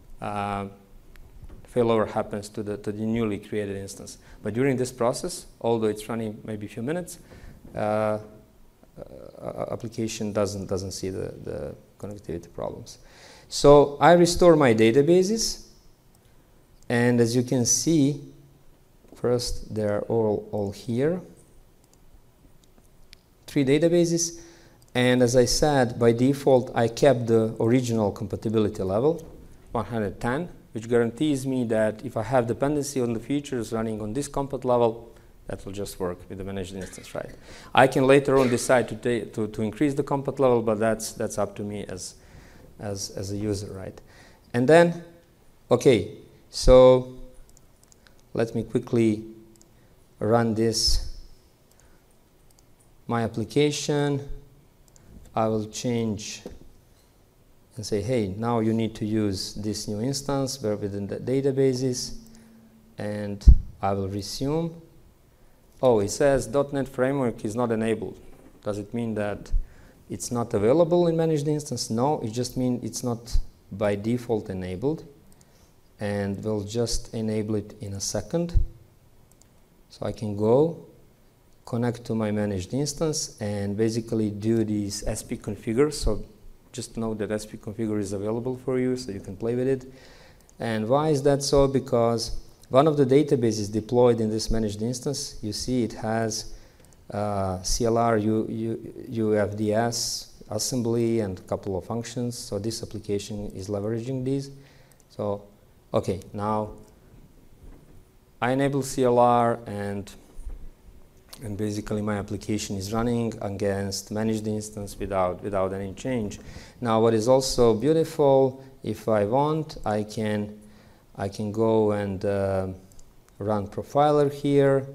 failover happens to the newly created instance. But during this process, although it's running maybe a few minutes, application doesn't see the connectivity problems. So I restore my databases, and as you can see, first they're all here. 3 databases, and as I said, by default I kept the original compatibility level 110, which guarantees me that if I have dependency on the features running on this compat level, that will just work with the managed instance, right? I can later on decide to increase the compat level, but that's up to me as a user, right? And then, okay, so let me quickly run this. My application, I will change and say, hey, now you need to use this new instance within the databases, and I will resume. Oh, it says .NET Framework is not enabled. Does it mean that it's not available in managed instance? No, it just means it's not by default enabled, and we'll just enable it in a second. So I can go connect to my managed instance and basically do these SP configure. So just know that SP configure is available for you, so you can play with it. And why is that so? Because one of the databases deployed in this managed instance, you see it has CLR, UFDS, assembly, and a couple of functions. So this application is leveraging these. So, okay, now I enable CLR, and basically my application is running against managed instance without any change. Now what is also beautiful, if I want, I can go and run profiler here.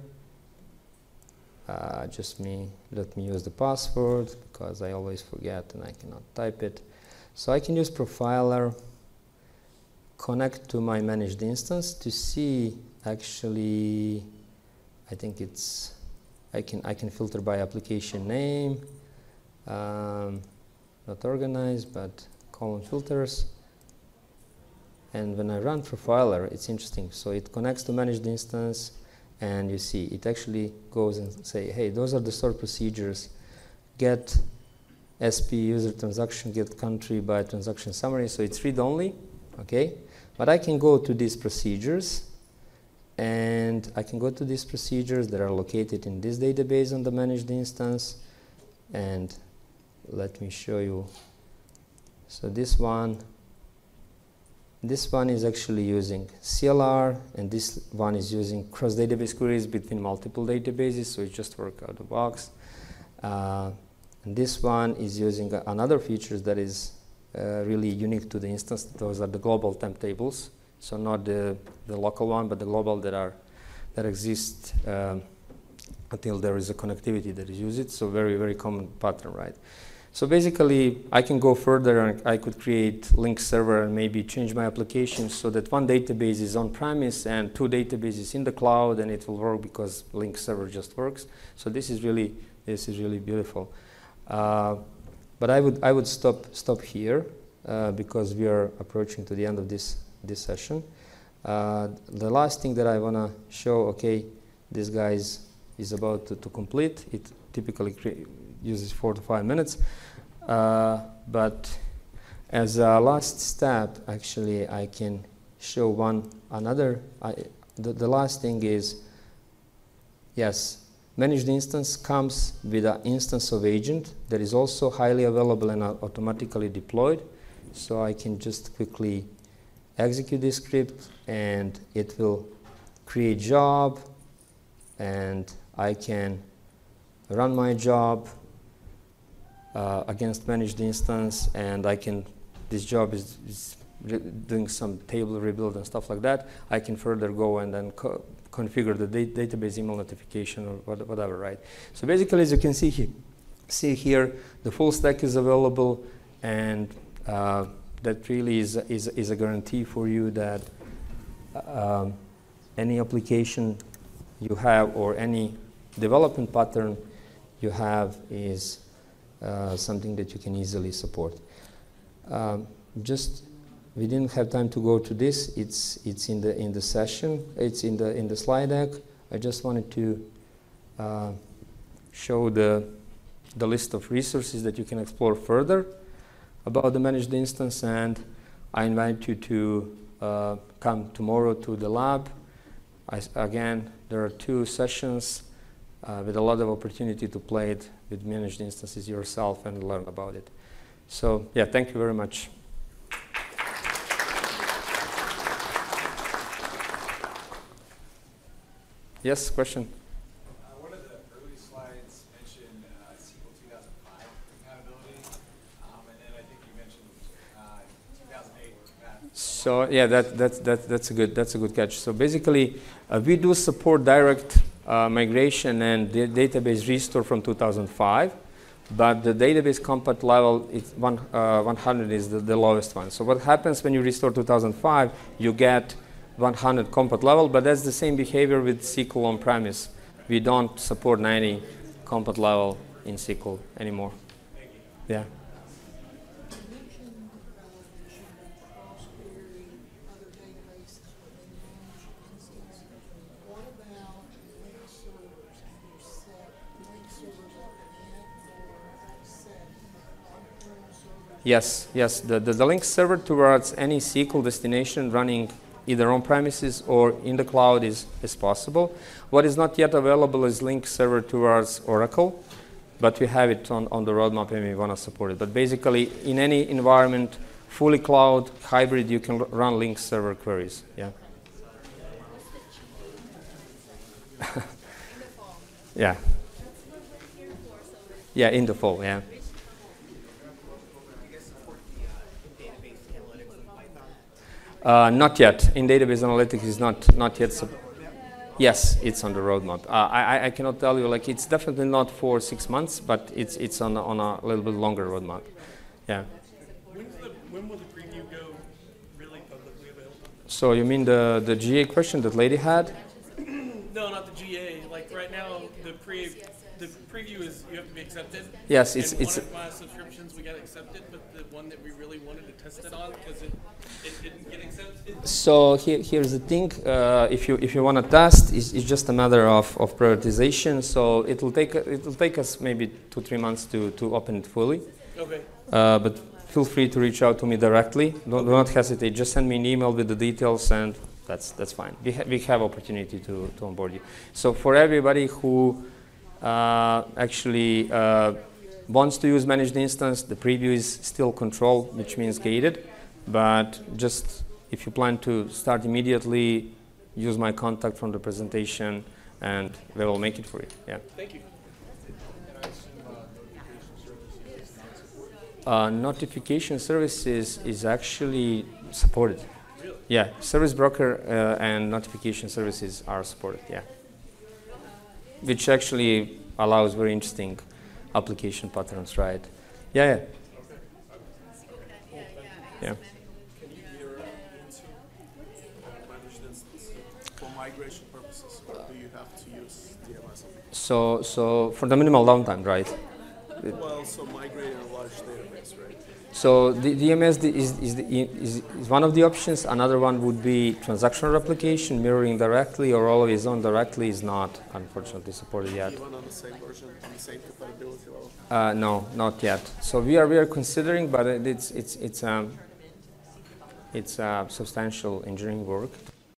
Let me use the password because I always forget and I cannot type it. So I can use profiler, connect to my managed instance to see actually, I think it's, I can filter by application name, not organized, but column filters. And when I run profiler, it's interesting. So it connects to managed instance, and you see it actually goes and say, hey, those are the stored procedures. Get SP user transaction, get country by transaction summary. So it's read only, okay? But I can go to these procedures, and I can go to these procedures that are located in this database on the managed instance. And let me show you. So this one is actually using CLR, and this one is using cross-database queries between multiple databases, so it just works out of the box. And this one is using another feature that is really unique to the instance. Those are the global temp tables, so not the local one, but the global that exist until there is a connectivity that is used. So very, very common pattern, right? So basically, I can go further, and I could create link server and maybe change my application so that one database is on-premise and 2 databases in the cloud, and it will work because link server just works. So this is really beautiful. But I would stop here because we are approaching to the end of this session. The last thing that I want to show, okay, this guy is about to complete. It typically uses 4 to 5 minutes, but as a last step, actually, I can show the last thing is, yes, managed instance comes with an instance of agent that is also highly available and automatically deployed. So I can just quickly execute this script, and it will create job, and I can run my job against managed instance, and I can, this job is doing some table rebuild and stuff like that. I can further go and then configure the database email notification or whatever, right? So basically, as you can see here, the full stack is available, and that really is a guarantee for you that any application you have or any development pattern you have is something that you can easily support. We didn't have time to go to this. It's in the session. It's in the slide deck. I just wanted to show the list of resources that you can explore further about the managed instance, and I invite you to come tomorrow to the lab. Again, there are 2 sessions with a lot of opportunity to play it with managed instances yourself and learn about it. So yeah, thank you very much. Yes, question? One of the early slides mentioned SQL 2005 compatibility, and then I think you mentioned 2008 compatibility. So yeah, that's a good catch. So basically, we do support direct migration and database restore from 2005, but the database compat level, 100 is the lowest one. So what happens when you restore 2005? You get 100 compat level, but that's the same behavior with SQL on-premise. We don't support 90 compat level in SQL anymore. Yeah. Yes. The link server towards any SQL destination running either on premises or in the cloud is possible. What is not yet available is link server towards Oracle, but we have it on the roadmap and we want to support it. But basically, in any environment, fully cloud, hybrid, you can run link server queries. Yeah. Yeah. Yeah, in the fall, yeah. Not yet. In database analytics is not yet. Yes, it's on the roadmap. I cannot tell you, like, it's definitely not for 6 months, but it's on a little bit longer roadmap. Yeah. When will the preview go really publicly available? So you mean the GA question that lady had? No, not the GA. Like right now, the preview is you have to be accepted. Yes, and it's. One of my subscriptions we got accepted, but the one that we really wanted to test it on because it didn't get accepted. So here's the thing. If you want to test, it's just a matter of prioritization. So it'll take us maybe 2-3 months to open it fully. Okay. But feel free to reach out to me directly. Do not hesitate. Just send me an email with the details, and that's fine. We have opportunity to onboard you. So for everybody who actually wants to use managed instance, the preview is still controlled, which means gated. But just if you plan to start immediately, use my contact from the presentation, and we will make it for you. Yeah. Thank you. Notification services is actually supported. Really? Yeah, service broker and notification services are supported. Yeah, which actually allows very interesting application patterns, right? Yeah. Can you mirror into managed instance for migration purposes, or do you have to use DMS? So for the minimal downtime, right? Well, so migrating a large database, right? So the DMS is one of the options. Another one would be transactional replication, mirroring directly or always on directly is not, unfortunately, supported yet. Even on the same version, on the same compatibility level? No, not yet. So we are considering, but it's substantial engineering work